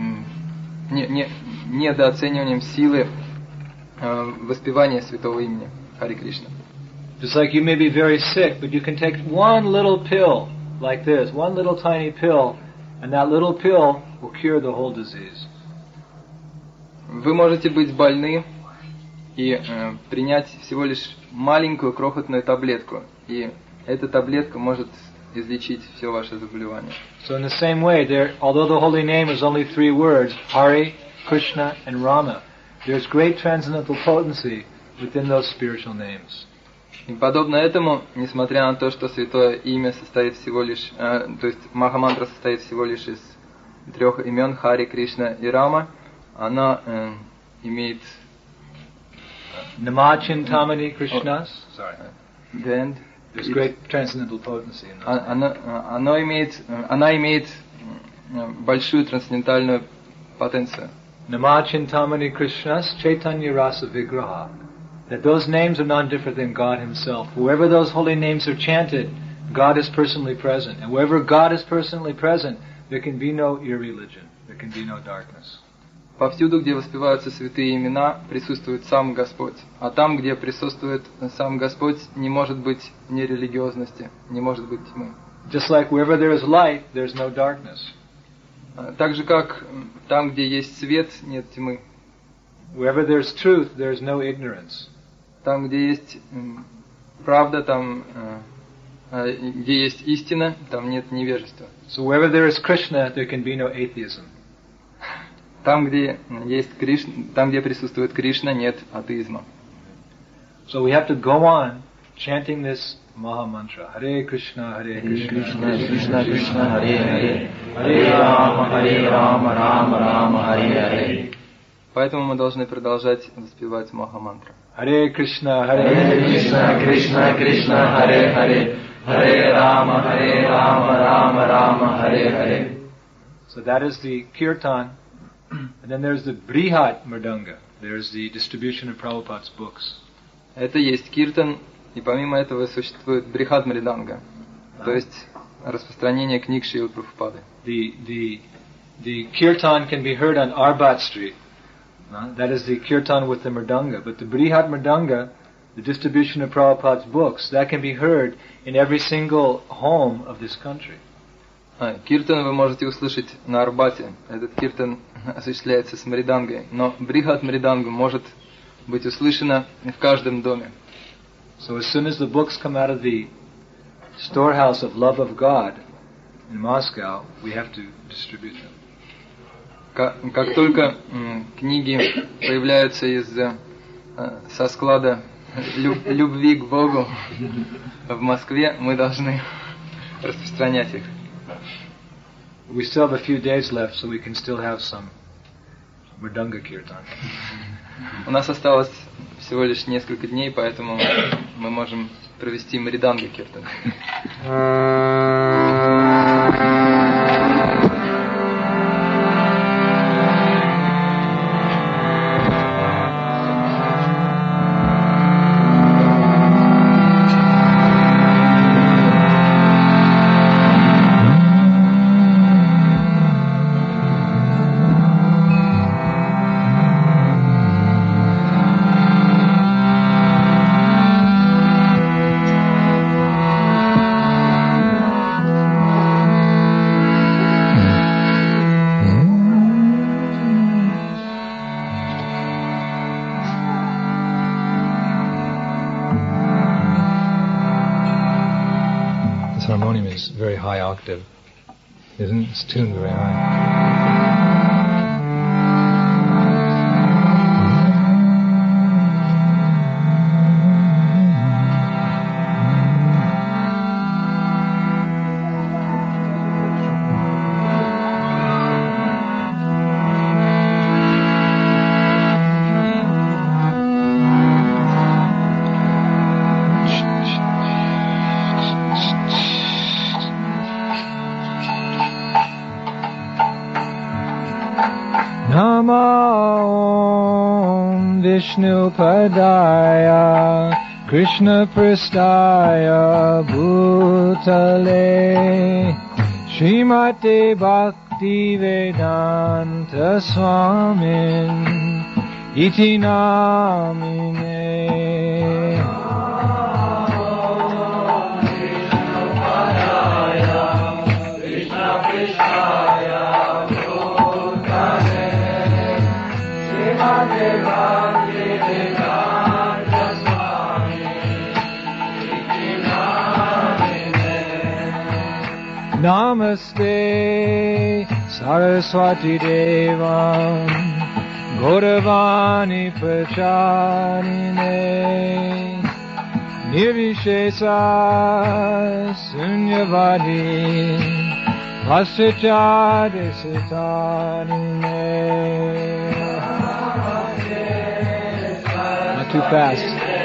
недооцениванием силы воспевания святого имени Харе Кришна. Just like you may be very sick, but you can take one little pill like this, one little tiny pill, and that little pill will cure the whole disease. Вы можете быть больны и принять всего лишь маленькую крохотную таблетку, и эта таблетка может излечить все ваше заболевание. So in the same way, although the holy name is only 3 words, Hare, Krishna, and Rama, there's great transcendental potency within those spiritual names. И подобно этому, несмотря на то, что святое имя состоит всего лишь, то есть Махамантра состоит всего лишь из 3 имен Хари, Кришна и Рама, она имеет Namachintamani Krishnas. Sorry. There's great transcendental potency in those. Она имеет большую трансцендентальную потенцию. Namachintamani Krishnas Chaitanya Rasa Vigraha. That those names are none different than God Himself. Wherever those holy names are chanted, God is personally present. And wherever God is personally present, there can be no irreligion. There can be no darkness. Повсюду, где воспеваются святые имена, присутствует сам Господь. А там, где присутствует сам Господь, не может быть нерелигиозности, не может быть тьмы. Just like wherever there is light, there is no darkness. Так же, как там, где есть свет, нет тьмы. Wherever there is truth, there is no ignorance. Там, где есть правда, там, где есть истина, там нет невежества. So wherever there is Krishna, there can be no atheism. Там, где есть Кришна, там, где присутствует Кришна, нет атеизма. So we have to go on chanting this Maha Mantra. Hare Krishna, Hare Krishna, Krishna Krishna, Hare Hare, Hare Rama, Rama Rama, Hare Hare. Поэтому мы должны продолжать воспевать Маха-мантру. Hare Krishna, Krishna Krishna, Krishna Hare Hare, Hare Rama, Rama Rama, Hare Hare. So that is the kirtan. And then there's the Brihat Mridanga. There's the distribution of Prabhupada's books. Это есть киртан, и помимо этого существует Брихат Мриданга, то есть распространение книг Шрилы Прабхупады. The kirtan can be heard on Arbat Street. That is the kirtan with the mridanga. But the Brihat Mridanga, the distribution of Prabhupada's books, that can be heard in every single home of this country. Киртан вы можете услышать на Арбате. Этот киртан осуществляется с мридангой. Но Брихат Мридангу может быть услышано в каждом доме. So as soon as the books come out of the storehouse of love of God in Moscow, we have to distribute them. Как только книги появляются со склада любви к Богу в Москве, мы должны распространять их. We still have a few days left, so we can still have some Mridanga Kirtan. У нас осталось всего лишь несколько дней, поэтому мы можем провести Мриданга Киртан. Harmonium is very high octave, isn't it? It's tuned very high. Vishnu Padaya Krishna Prastaya Bhutale Srimate Bhakti Vedanta Swamin Iti Namine Namaste Saraswati Devam Gauravani Pracharine Nirvishesa Sunyavadi Vasyachade Sitarine. Not too fast.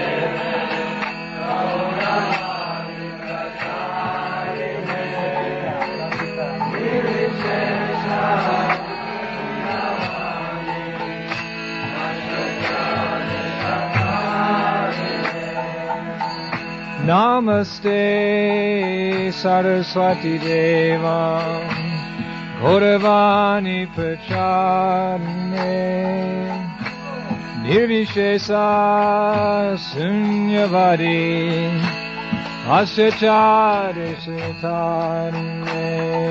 Namaste Saraswati Devam Gauravani Pracharine Nirvishesa Sunyavadi Asyachare Sitarine.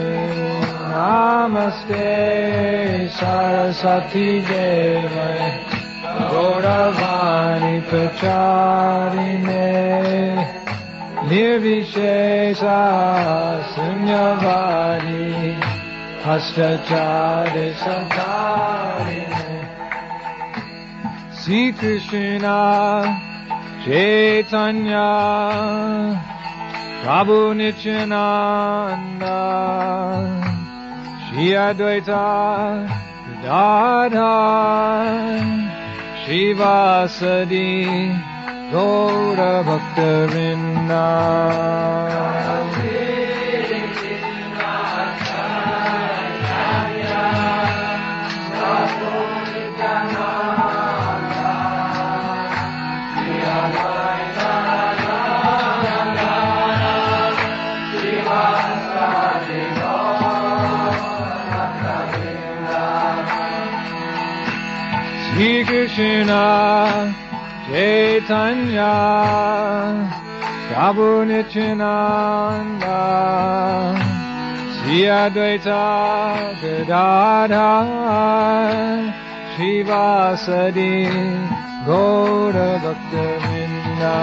Namaste Saraswati Devam Gauravani Pracharine Nirvishesa Sunyavadi Astachare Satarine. Sri Krishna Chaitanya Prabhu Nityananda Shri Advaita Gadadhar Shivasadi Gaura Bhakta Vrinda. Sri Krishna Chaitanya Prabhu Nityananda Shri Advaita Gadadhar Shivasadi Gaura Bhakta Vrinda.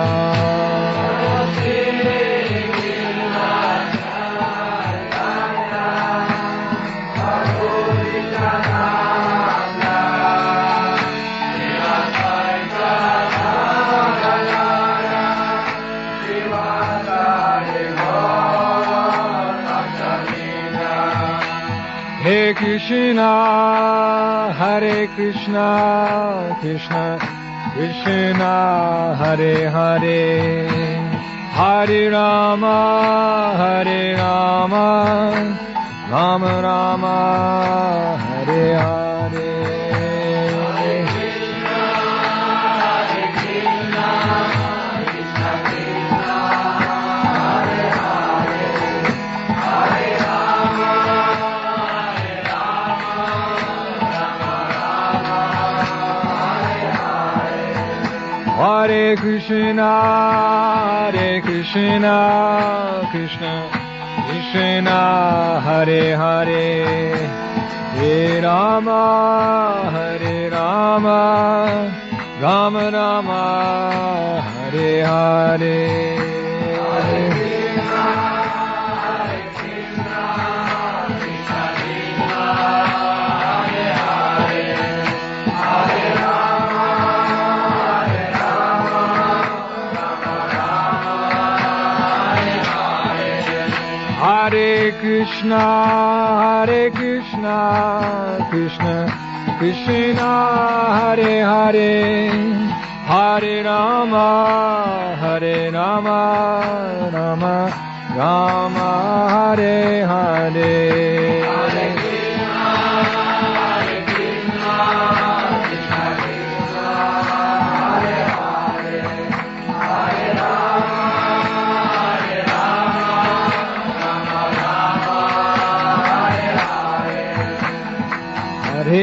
Hare Krishna, Hare Krishna, Krishna Krishna, Hare Hare, Hare Rama, Hare Rama, Rama Rama, Hare Hare. Hare Krishna, Hare Krishna, Krishna Krishna, Hare Hare, Hare Rama, Hare Rama, Rama Rama, Hare Hare. Hare Krishna, Hare Krishna, Krishna Krishna, Hare Hare, Hare Rama, Hare Rama, Rama Rama, Hare Hare. Hare Krishna, Krishna Krishna,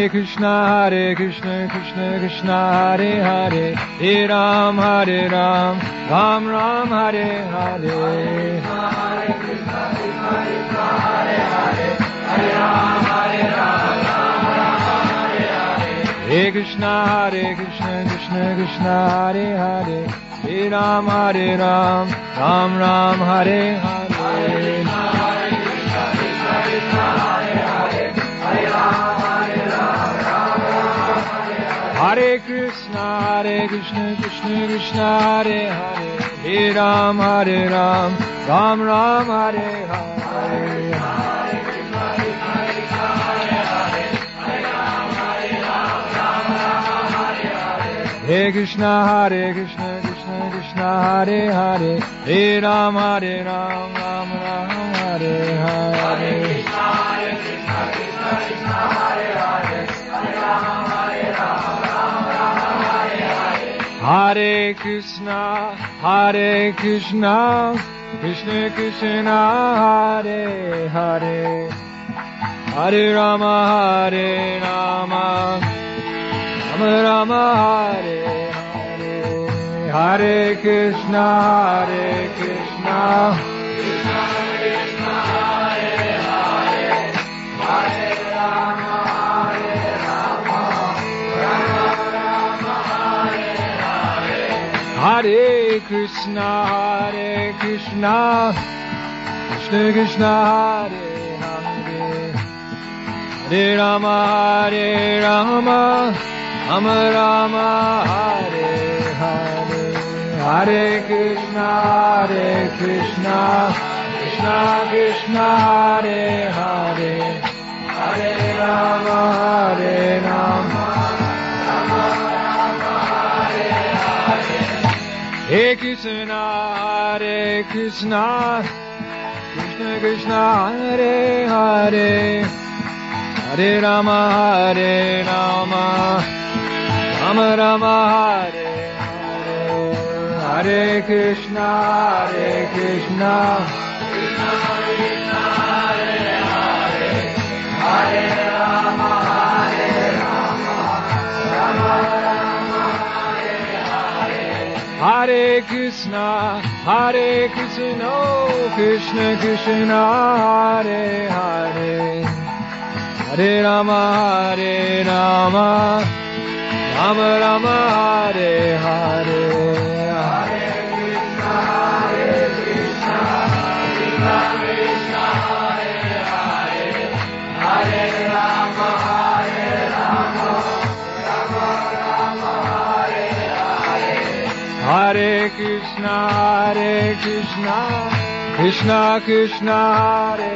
Hare Krishna, Krishna Krishna, Hare Hare, Hare Ram, Ram Ram, Hare Hare. Hare Krishna, Krishna, Hare Hare, Hare Ram, Ram Ram, Hare Hare. Hare Krishna, Krishna Krishna, Hare Hare, Hare Ram, Ram Ram, Hare Hare. Hare Krishna, Krishna Krishna, Hare Hare, Hare Ram, Ram Ram, Hare Hare. Hare Krishna, Krishna Krishna, Hare Hare, Hare Ram, Ram Ram, Hare Hare. Hare Krishna, Krishna Krishna, Hare Hare, Hare Rama, Rama Rama, Hare Hare. Hare Krishna, Krishna Krishna, Hare Hare, Hare Rama, Rama Rama, Hare Hare. Hare Krishna, Krishna Krishna, Hare Hare, Hare Rama, Rama Rama, Hare Hare. Hare Krishna, Krishna Krishna, Hare Hare, Hare Rama, Rama Rama, Hare Hare. Hare Krishna, Krishna Krishna, Hare Hare, Hare Rama, Rama Rama, Hare Hare. Hare Krishna, Krishna Krishna, Hare Hare, Hare Rama, Rama Rama, Hare Hare. Hare Krishna, Krishna Krishna, Hare Hare, Hare Rama, Rama Rama, Hare Hare. Hare Krishna, Krishna Krishna, Hare Hare, Hare Rama, Rama Rama, Hare Hare. Hare Krishna, Krishna Krishna, Hare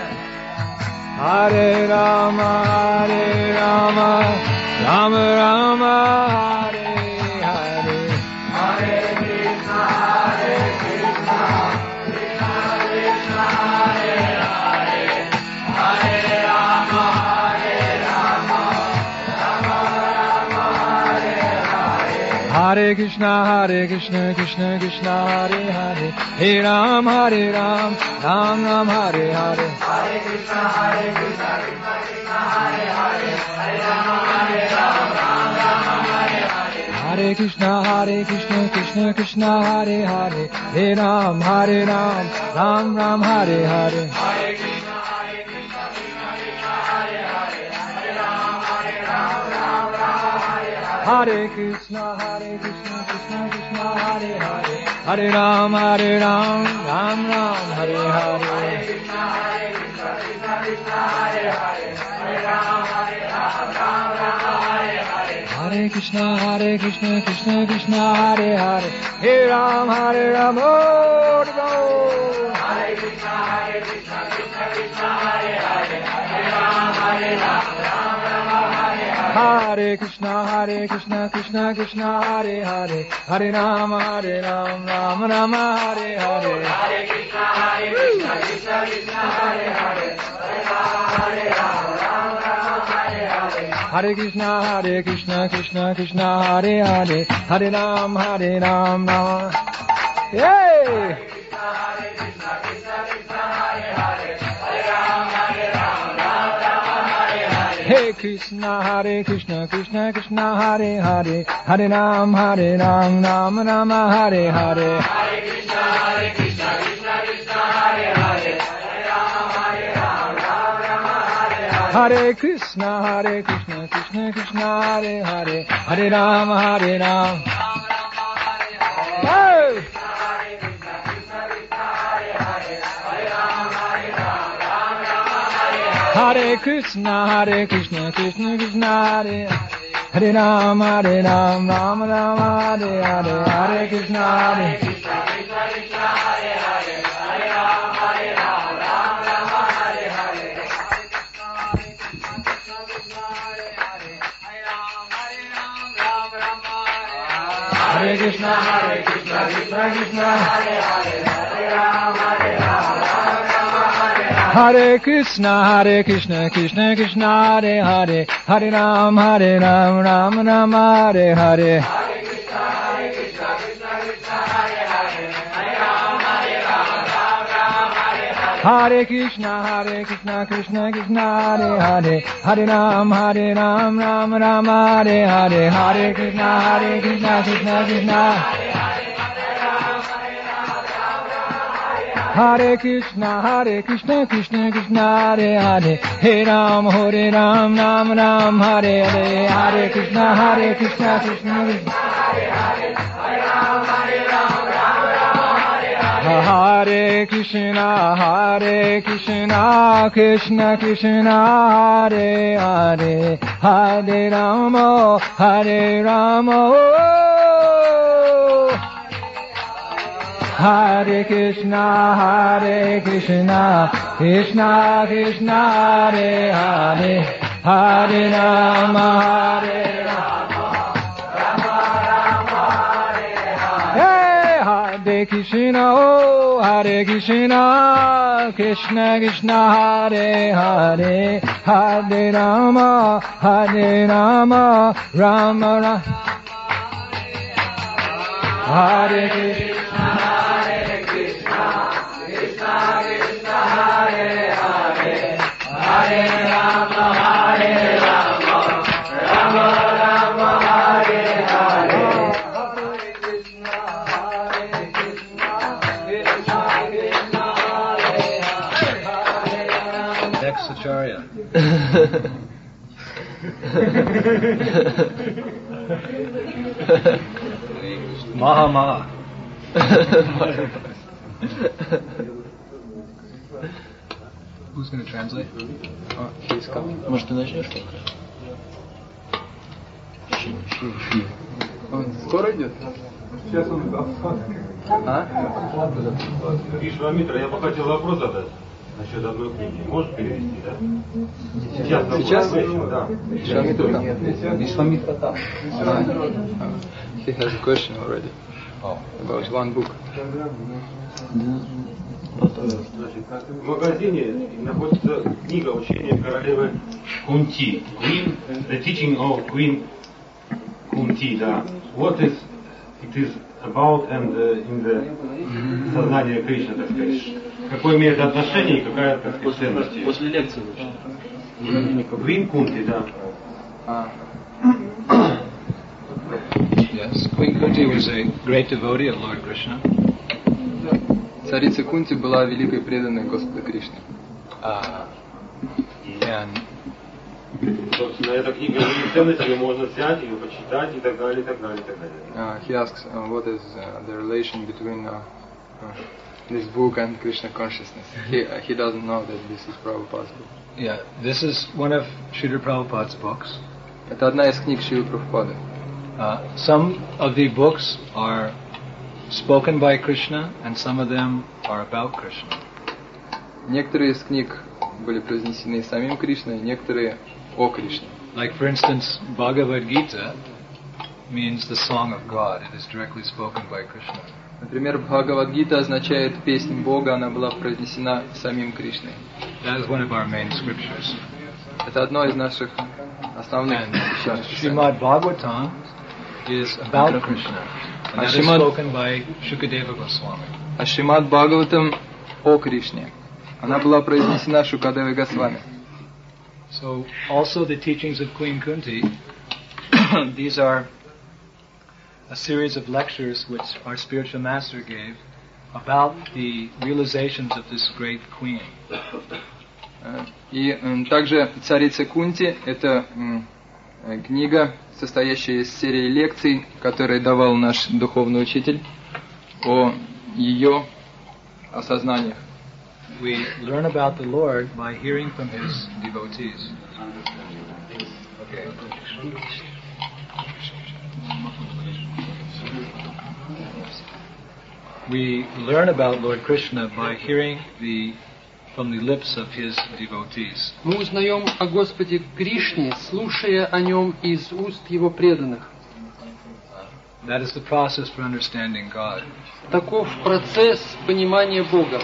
Hare Rama, Rama Rama, Hare Hare. Hare Krishna, Krishna Krishna, Hare Hare, Hare Rama, Rama Rama, Hare Hare. Hare Krishna, Krishna Krishna, Hare Hare, Hare Ram, Ram Ram, Hare Hare. Hare Krishna, Krishna Krishna, Hare Hare, Hare Rama, Ram Ram, Hare Hare. Hare Krishna, Krishna Krishna, Hare Hare, Hare Ram, Ram Ram, Hare Hare. Hare Krishna, Krishna Krishna, Hare Hare, Hare Ram, Ram Hare Hare. Hare Krishna, Krishna Krishna, Hare Hare, Hare Ram, Ram Ram, Hare Hare. Hare Krishna, Krishna Krishna, Hare Hare, Hare Ram, Ram Hare Hare. Hare Krishna, Krishna Hare Hare, Hare Ram, Ram Hare Krishna, Krishna Krishna, Hare Hare, Hare Ram, Ram Hare Hare. Hare Krishna, Krishna Hare Hare, Hare Ram, Ram Hare Hare. Hare Krishna, Krishna Krishna, Hare Hare, Hare Ram, Ram Hare Hare. Hare Krishna, Krishna Hare Hare, Hare Ram, Ram. Yay! Hare Krishna Krishna Krishna Hare Hare, Hare Ram Ram Rama Hare Hare. Hare Krishna Krishna Krishna Hare Hare, Hare Ram Rama Hare Hare. Hare Krishna Krishna Krishna Hare Hare, Hare Ram Ram. Oh! Hare Krishna Krishna Krishna Hare Hare Ram Ram Rama Hare Hare. Hare Krishna Krishna Krishna Hare Hare, Hare Ram Rama Hare Hare. Hare Krishna Krishna Krishna Hare Hare, Hare Ram Hare Krishna Krishna Krishna Hare Hare, Hare Ram Rama Hare Hare. Hare Krishna Krishna Krishna Hare Hare, Hare Ram Hare Hare. Hare Krishna Krishna Krishna Hare Hare, Hare Ram Rama Hare Hare. Hare Krishna Krishna Krishna Hare Krishna Krishna Hare Hare, Hare Ram Ram Hare Hare. Hare Krishna Krishna Krishna Hare Krishna Krishna Krishna Hare Hare, Hare Rama Hare Krishna Krishna Krishna Hare Hare, Hare Rama Hare Krishna, Hare Krishna, Krishna Krishna, Hare Hare, Hare Rama, Rama Rama. Hare Krishna, Hare Krishna, Krishna Krishna, Hare Hare, Hare Rama, Rama Rama, Hare Hare. Next Acharya. Maha. Who's going to translate? He's coming. Может, ты начнешь? Он скоро идет? Сейчас он Вишвамитра, я бы хотел вопрос задать насчет одной книги. Можешь перевести, да? Сейчас? Да. Вишвамитра там. Вишвамитра там. He has a question already about one book. В магазине находится книга учения королевы Кунти. The Teaching of Queen Kunti, да. What is it is about and in the сознание Кришны, так сказать. Какое имеет отношение и какая, так сказать, ценность? После лекции лучше. Queen Kunti, да. Yes, Queen Kunti was a great devotee of Lord Krishna. Царица Кунти была великой преданной Господа Кришны. And Собственно, эта книга имеет ценность, ее можно взять, ее почитать и так далее, и так далее, и так далее. He asks what is the relation between this book and Krishna consciousness. He doesn't know that this is Prabhupada's book. yeah, this is one of Srila Prabhupada's books. Это одна из книг Шрилы Прабхупады. Some of the books are spoken by Krishna, and some of them are about Krishna. Некоторые из книг были произнесены самим Кришной, некоторые о Кришне. Like, for instance, Bhagavad Gita means the song of God. It is directly spoken by Krishna. Например, Бхагавад-гита означает «песнь Бога», она была произнесена самим Кришной. That is one of our main scriptures. Это одно из наших основных And священных писаний. Srimad Bhagavatam is about Krishna. And that is spoken by Shukadeva Goswami. А Шримад Бхагаватам о Кришне. Она была произнесена Шукадевой Госвами. So also the teachings of Queen Kunti, these are a series of lectures which our spiritual master gave about the realizations of this great queen. И также «Царица Кунти» — это книга, состоящая из серии лекций, которые давал наш духовный учитель о ее осознаниях. We learn about the Lord by hearing from His devotees. Okay. We learn about Lord Krishna by hearing from the lips of His devotees. Мы узнаем о Господе Кришне, слушая о Нем из уст Его преданных. That is the process for understanding God. Таков процесс понимания Бога.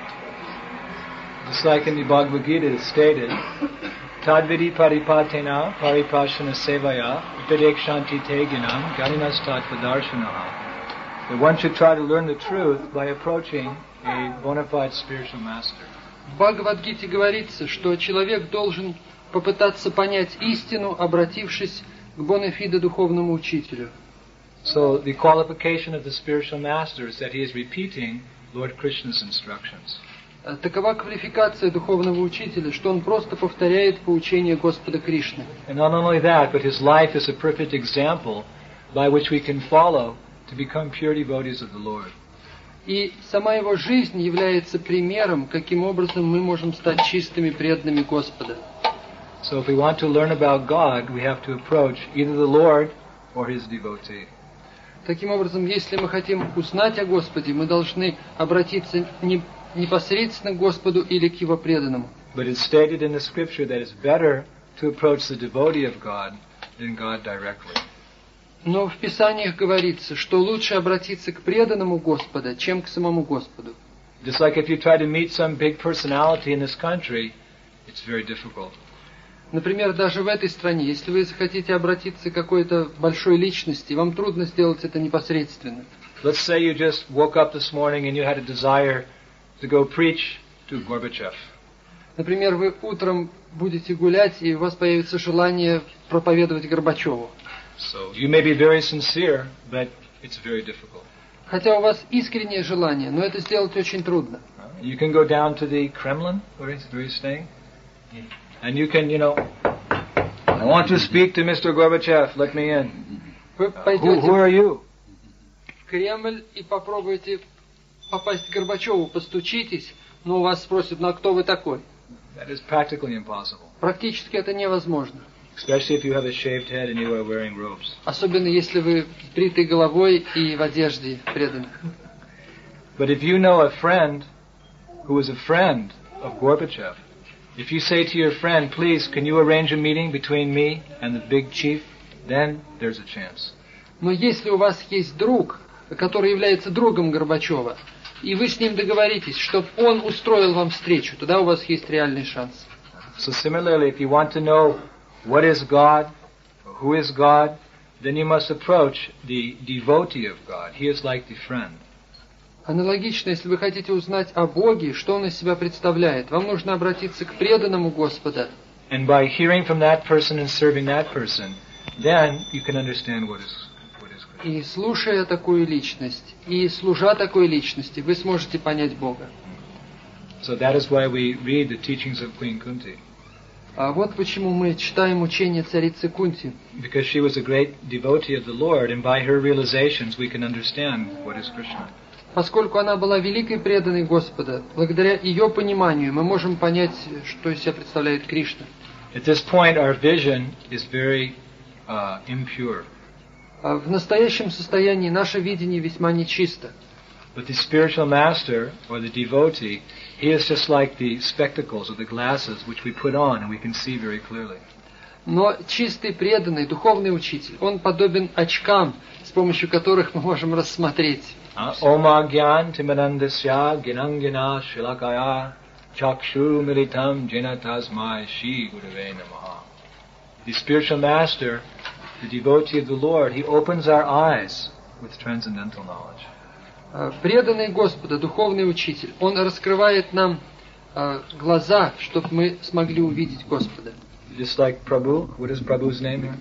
Just like in the Bhagavad Gita it is stated, Tadvidi paripatena paripashana sevaya upadekshanti te ginam ganinas tattvadarshanaha. That one should try to learn the truth by approaching a bona fide spiritual master. В Бхагавад-гите говорится, что человек должен попытаться понять истину, обратившись к бонафиде духовному учителю. So the qualification of the spiritual master is that he is repeating Lord Krishna's instructions. Такова квалификация духовного учителя, что он просто повторяет поучение Господа Кришны. And not only that, but his life is a perfect example by which we can follow to become pure devotees of the Lord. И сама его жизнь является примером, каким образом мы можем стать чистыми преданными Господа. So if we want to learn about God, we have to approach either the Lord or His devotee. Таким образом, если мы хотим узнать о Господе, мы должны обратиться непосредственно к Господу или к Его преданному. But it's stated in the scripture that it's better to approach the devotee of God than God directly. Но в Писаниях говорится, что лучше обратиться к преданному Господа, чем к самому Господу. Just like if you try to meet some big personality in this country, it's very difficult. Например, даже в этой стране, если вы захотите обратиться к какой-то большой личности, вам трудно сделать это непосредственно. Let's say you just woke up this morning and you had a desire to go preach to Gorbachev. Например, вы утром будете гулять, и у вас появится желание проповедовать Горбачеву. So you may be very sincere, but it's very difficult. Хотя у вас искреннее желание, но это сделать очень трудно. You can go down to the Kremlin, where he's staying, and you can, I want to speak to Mr. Gorbachev, let me in. Вы пойдете Who are you? в Кремль и попробуете попасть к Горбачеву, постучитесь, но у вас спросят, ну а кто вы такой? That is practically impossible. Практически это невозможно. Especially if you have a shaved head and you are wearing robes. Особенно если вы с бритой головой и в одежде преданных. But if you know a friend who is a friend of Gorbachev, if you say to your friend, please, can you arrange a meeting between me and the big chief, then there's a chance. Но если у вас есть друг, который является другом Горбачева, и вы с ним договоритесь, чтобы он устроил вам встречу, тогда у вас есть реальный шанс. So similarly, if you want to know what is God, or who is God, then you must approach the devotee of God. He is like the friend. Аналогично, если вы хотите узнать о Боге, что Он из себя представляет, вам нужно обратиться к преданному Господа. And by hearing from that person and serving that person, then you can understand what is Krishna. И слушая такую личность, и служа такой личности, вы сможете понять Бога. So that is why we read the teachings of Queen Kunti. А вот почему мы читаем учение царицы Кунти. Because she was a great devotee of the Lord, and by her realizations we can understand what is Krishna. Поскольку она была великой преданной Господа, благодаря ее пониманию мы можем понять, что из себя представляет Кришна. At this point our vision is very impure. В настоящем состоянии наше видение весьма нечисто. But the spiritual master, or the devotee, he is just like the spectacles or the glasses which we put on and we can see very clearly. Но чистый, преданный, духовный учитель, он подобен очкам, с помощью которых мы можем рассмотреть. Oma gyan timanandasya ginangina shilakaya chakshu militam jena tasmai shi gurave namaha. The spiritual master, the devotee of the Lord, he opens our eyes with transcendental knowledge. Преданный Господа, духовный учитель, он раскрывает нам глаза, чтобы мы смогли увидеть Господа. Just like Prabhu. What is Prabhu's name here?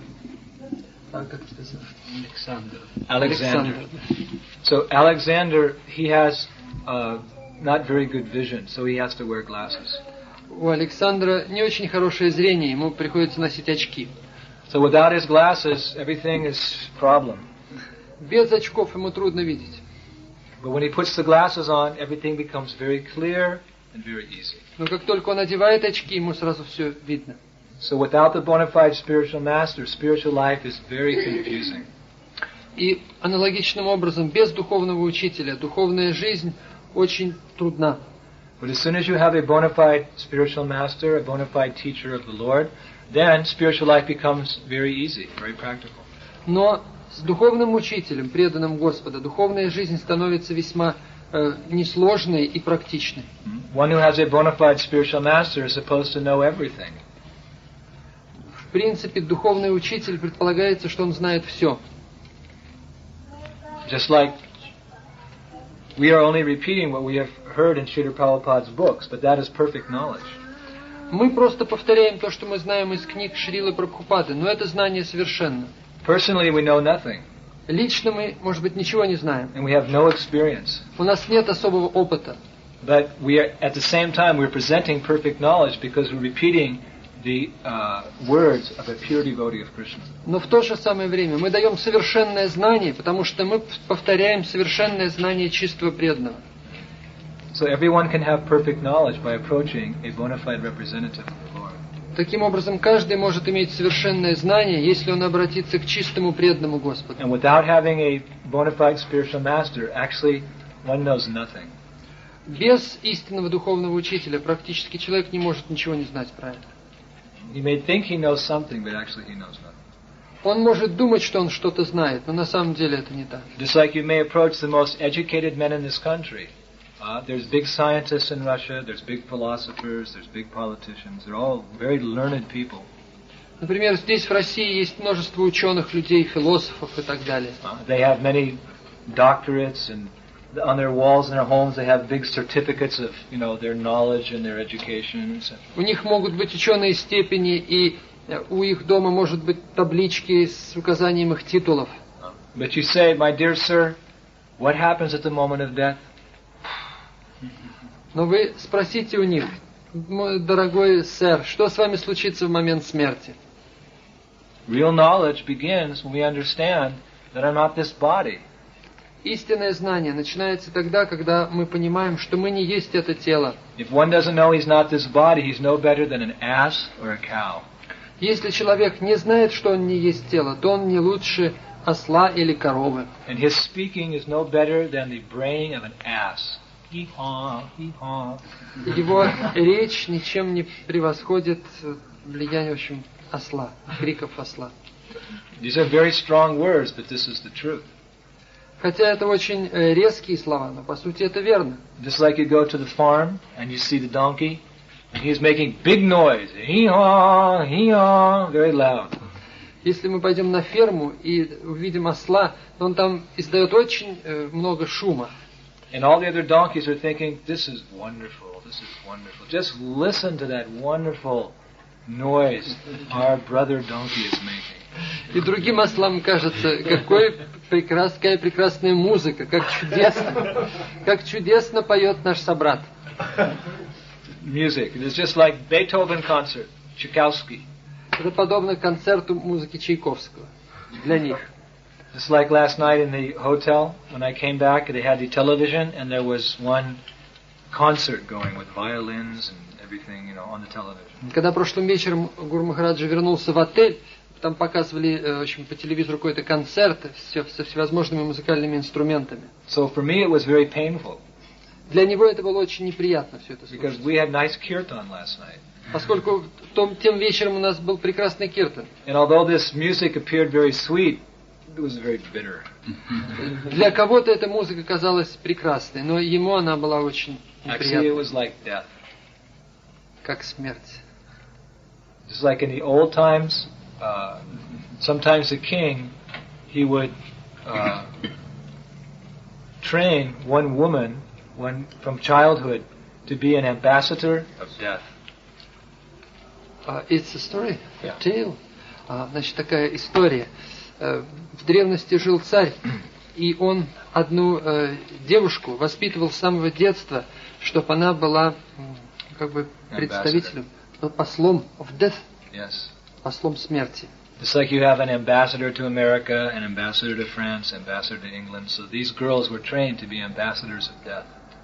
Alexander. So Alexander, he has not very good vision, so he has to wear glasses. У Александра не очень хорошее зрение, ему приходится носить очки. So without his glasses, everything is problem. Без очков ему трудно видеть. But when he puts the glasses on, everything becomes very clear and very easy. Но как только он одевает очки, ему сразу все видно. So without the bona fide spiritual master, spiritual life is very confusing. И аналогичным образом, без духовного учителя, духовная жизнь очень трудна. But as soon as you have a bona fide spiritual master, a bona fide teacher of the Lord, then spiritual life becomes very easy, very practical. Но с духовным учителем, преданным Господа, духовная жизнь становится весьма несложной и практичной. One who has a bona fide spiritual master is supposed to know everything. В принципе, духовный учитель предполагается, что он знает все. Just like we are only repeating what we have heard in Srila Prabhupada's books, but that is perfect knowledge. Мы просто повторяем то, что мы знаем из книг Шрилы Прабхупады, но это знание совершенно. Personally, we know nothing. Лично мы, может быть, ничего не знаем. And we have no experience. У нас нет особого опыта. But we are, at the same time, we're presenting perfect knowledge because we're repeating the words of a pure devotee of Krishna. Но в то же самое время мы даем совершенное знание, потому что мы повторяем совершенное знание чистого преданного. So everyone can have perfect knowledge by approaching a bona fide representative of the Lord. Таким образом, каждый может иметь совершенное знание, если он обратится к чистому преданному Господу. And without having a bona fide spiritual master, actually, one knows nothing. Без истинного духовного учителя практически человек не может ничего не знать про это. He may think he knows something, but actually he knows nothing. Он может думать, что он что-то знает, но на самом деле это не так. Just like you may approach the most educated men in this country. There's big scientists in Russia, there's big philosophers, there's big politicians. They're all very learned people. Например, здесь в России есть множество ученых, людей, философов и так далее. They have many doctorates, and on their walls in their homes they have big certificates of, their knowledge and their education. У них могут быть ученые степени, и у их дома может быть таблички с указанием их титулов. But you say, my dear sir, what happens at the moment of death? Но вы спросите у них, мой дорогой сэр, что с вами случится в момент смерти? Real knowledge begins when we understand that I'm not this body. Истинное знание начинается тогда, когда мы понимаем, что мы не есть это тело. If one doesn't know he's not this body, he's no better than an ass or a cow. Если человек не знает, что он не есть тело, то он не лучше осла или коровы. And his speaking is no better than the braying of an ass. Hee-haw, hee-haw. Его речь ничем не превосходит влияние, в общем, осла, криков осла. These are very strong words, but this is the truth. Хотя это очень резкие слова, но по сути это верно. Just like you go to the farm and you see the donkey, and he's making big noise, hee-haw, hee-haw, very loud. Если мы пойдем на ферму и увидим осла, то он там издает очень много шума. And all the other donkeys are thinking, this is wonderful, this is wonderful. Just listen to that wonderful noise our brother donkey is making. И другим ослам кажется, какая прекрасная музыка, как чудесно поет наш собрат. Music. It is just like Beethoven concert, Tchaikovsky. Это подобно концерту музыки Чайковского для них. Just like last night in the hotel, when I came back, they had the television, and there was one concert going with violins and everything, on the television. Когда прошлым вечером Гуру Махараджа вернулся в отель, там показывали, в общем, по телевизору какой-то концерт со всевозможными музыкальными инструментами. So for me it was very painful. Для него это было очень неприятно все это слушать. Because we had nice kirtan last night. Поскольку тем вечером у нас был прекрасный киртан. And although this music appeared very sweet, it was very bitter. Для кого-то эта музыка казалась прекрасной, но ему она была очень Actually, it неприятной. was like death. Как смерть. Just like in the old times, sometimes the king, he would train one woman from childhood to be an ambassador of death. It's a story, Yeah. tale. Значит, такая история. В древности жил царь, и он одну девушку воспитывал с самого детства, чтобы она была как бы представителем, послом of death, Yes. послом смерти. Just like you have an ambassador to America, an ambassador to France, ambassador to England. So these girls were trained to be ambassadors of death.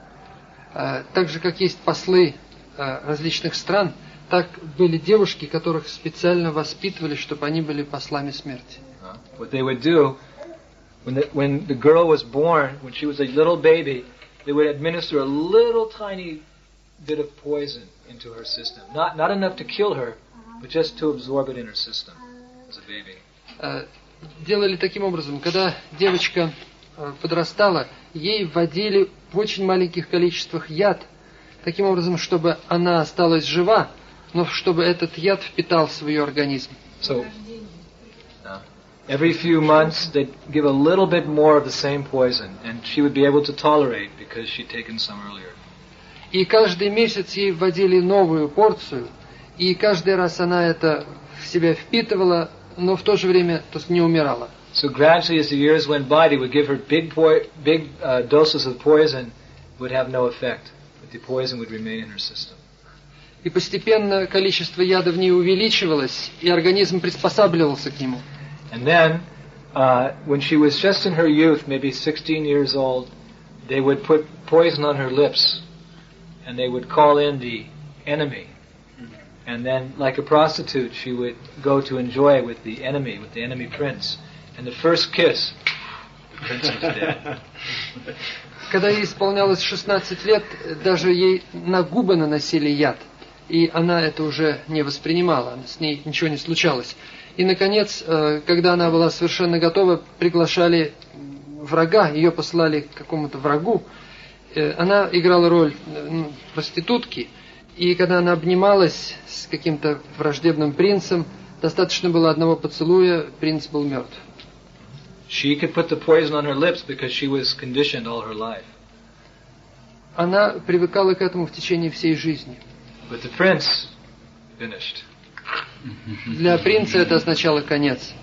Так же, как есть послы различных стран, так были девушки, которых специально воспитывали, чтобы они были послами смерти. What they would do, when the girl was born, when she was a little baby, they would administer a little tiny bit of poison into her system. Not enough to kill her, but just to absorb it in her system as a baby. Делали таким образом, когда девочка подрастала, ей вводили в очень маленьких количествах яд, таким образом, чтобы она осталась жива, но чтобы этот яд впитал в свой организм. So, every few months they'd give a little bit more of the same poison, and she would be able to tolerate because she'd taken some earlier. И каждый месяц ей вводили новую порцию, и каждый раз она это в себя впитывала, но в то же время не умирала. So gradually, as the years went by, they would give her big doses of poison, would have no effect, but the poison would remain in her system. И постепенно количество яда в ней увеличивалось, и организм приспосабливался к нему. And then, when she was just in her youth, maybe 16 years old, they would put poison on her lips, and they would call in the enemy. And then, like a prostitute, she would go to enjoy with the enemy prince. And the first kiss, the prince was dead. Когда ей исполнялось 16 лет, даже ей на губы наносили яд, и она это уже не воспринимала, с ней ничего не случалось. И, наконец, когда она была совершенно готова, приглашали врага, ее послали к какому-то врагу. Она играла роль проститутки, и когда она обнималась с каким-то враждебным принцем, достаточно было одного поцелуя, принц был мертв. She could put the poison on her lips because she was conditioned all her life. Она привыкала к этому в течение всей жизни. But the prince finished. Для принца это означало конец.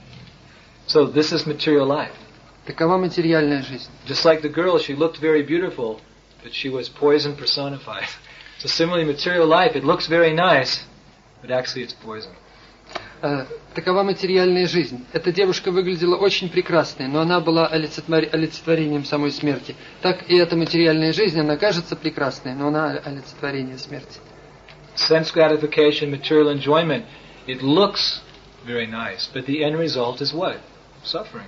So this is material life. Такова материальная жизнь. Just like the girl, she looked very beautiful, but she was poison personified. So similarly, material life, it looks very nice, but actually it's poison. Такова материальная жизнь. Эта девушка выглядела очень прекрасной, но она была олицетворением самой смерти. Так и эта материальная жизнь, она кажется прекрасной, но она олицетворение смерти. Sense gratification, material enjoyment, it looks very nice, but the end result is what? Suffering.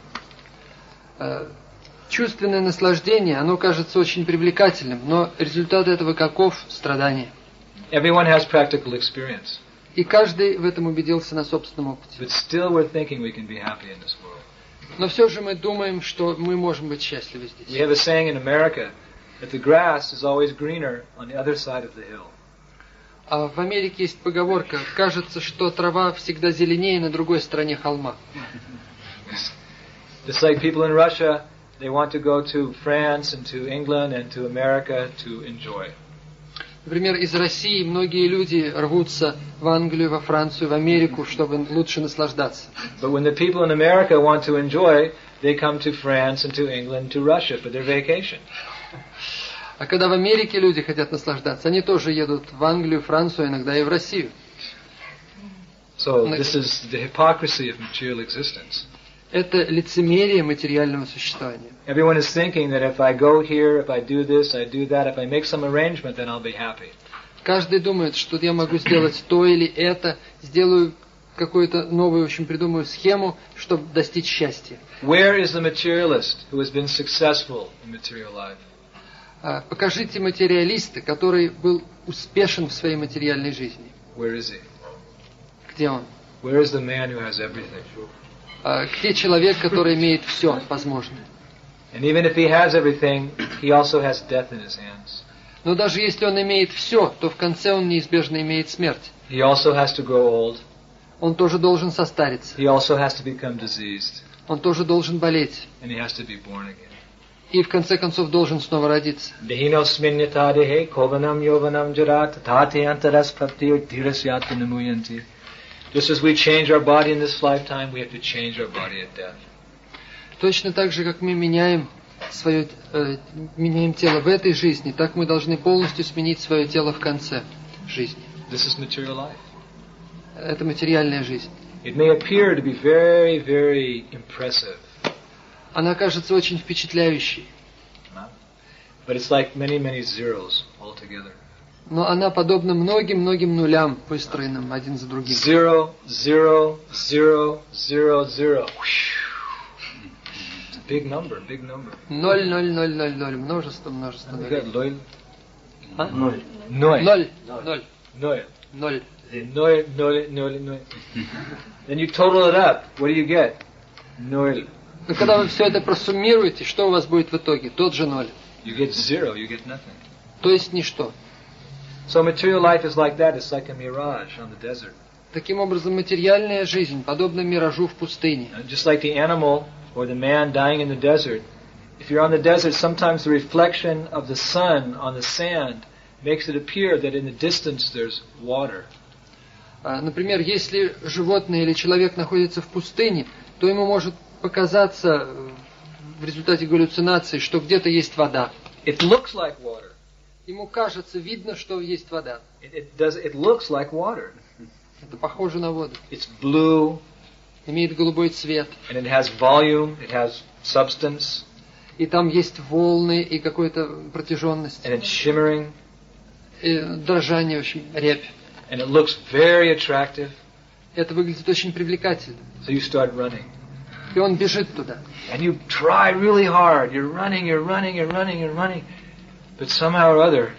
Чувственное наслаждение, оно кажется очень привлекательным, но результат этого каков? Страдание. Everyone has practical experience. И каждый в этом убедился на собственном опыте. But still we're thinking we can be happy in this world. Но все же мы думаем, что мы можем быть счастливы здесь. We have a saying in America that the grass is always greener on the other side of the hill. А в Америке есть поговорка: кажется, что трава всегда зеленее на другой стороне холма. Just like people in Russia, they want to go to France and to England and to America to enjoy. Например, из России многие люди рвутся в Англию, во Францию, в Америку, чтобы лучше наслаждаться. But when the people in America want to enjoy, they come to France and to England, to Russia for their vacation. А когда в Америке люди хотят наслаждаться, они тоже едут в Англию, Францию, иногда и в Россию. So this is the hypocrisy of material existence. Это лицемерие материального существования. Everyone is thinking that if I go here, if I do this, I do that, if I make some arrangement, then I'll be happy. Каждый думает, что я могу сделать то или это, сделаю какую-то новую, в общем, придумаю схему, чтобы достичь счастья. Where is the materialist who has been successful in material life? Покажите материалиста, который был успешен в своей материальной жизни. Where is he? Где он? Where is the man who has everything? Где человек, который имеет все возможное? And even if he has everything, he also has death in his hands. Но даже если он имеет все, то в конце он неизбежно имеет смерть. He also has to grow old. Он тоже должен состариться. He also has to become diseased. Он тоже должен болеть. And he has to be born again. и в конце концов должен снова родиться. Dehinosminyatadehe kovanam yovanam jarat tati antaras praptiyotirasyatta namuyanti. Just as we change our body in this lifetime, we have to change our body at death. Точно так же, как мы меняем тело в этой жизни, так мы должны полностью сменить свое тело в конце жизни. This is material life. Это материальная жизнь. It may appear to be very, very impressive. Она кажется очень впечатляющей. But it's like many, many zeros all together. Но она подобна многим-многим нулям, выстроенным один за другим. 0, 0, 0, 0, 0. It's a big number, big number. 0, 0, 0, 0, 0, множество нулей. А? 0. 0. 0. 0. 0. 0, 0, 0, 0. Then you total it up. What do you get? 0. Но когда вы все это просуммируете, что у вас будет в итоге? Тот же 0. You get 0, you get nothing. То есть ничто. So material life is like that. It's like a mirage on the desert. Таким образом, материальная жизнь подобна миражу в пустыне. Just like the animal or the man dying in the desert. If you're on the desert, sometimes the reflection of the sun on the sand makes it appear that in the distance there's water. Например, если животное или человек находится в пустыне, то ему может показаться в результате галлюцинации, что где-то есть вода. It looks like water. Ему кажется, видно, что есть вода. It looks like water. Это похоже на воду. It's blue. Имеет голубой цвет. And it has volume. It has substance. И там есть волны и какая-то протяженность. And it's shimmering. И дрожание, в общем, рябь. And it looks very attractive. Это выглядит очень привлекательно. So you start running. И он бежит туда. And you try really hard. You're running, you're running, you're running, you're running. But somehow or other,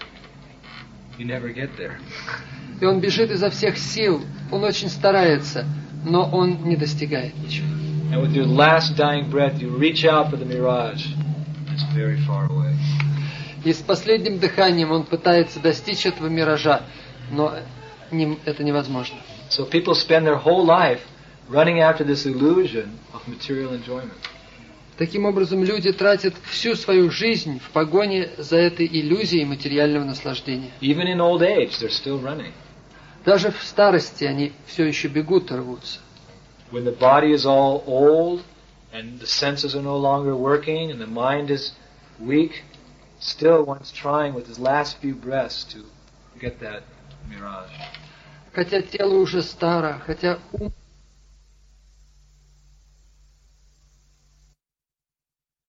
you never get there. И он бежит изо всех сил. Он очень старается, но он не достигает ничего. And with your last dying breath, you reach out for the mirage. It's very far away. И с последним дыханием он пытается достичь этого миража, но это невозможно. So people spend their whole life running after this illusion of material enjoyment. Таким образом, люди тратят всю свою жизнь в погоне за этой иллюзией материального наслаждения. Even in old age, they're still running. Даже в старости они все еще бегут и рвутся. When the body is all old, and the senses are no longer working, and the mind is weak, still one's trying with his last few breaths to get that mirage. Хотя тело уже старо, хотя ум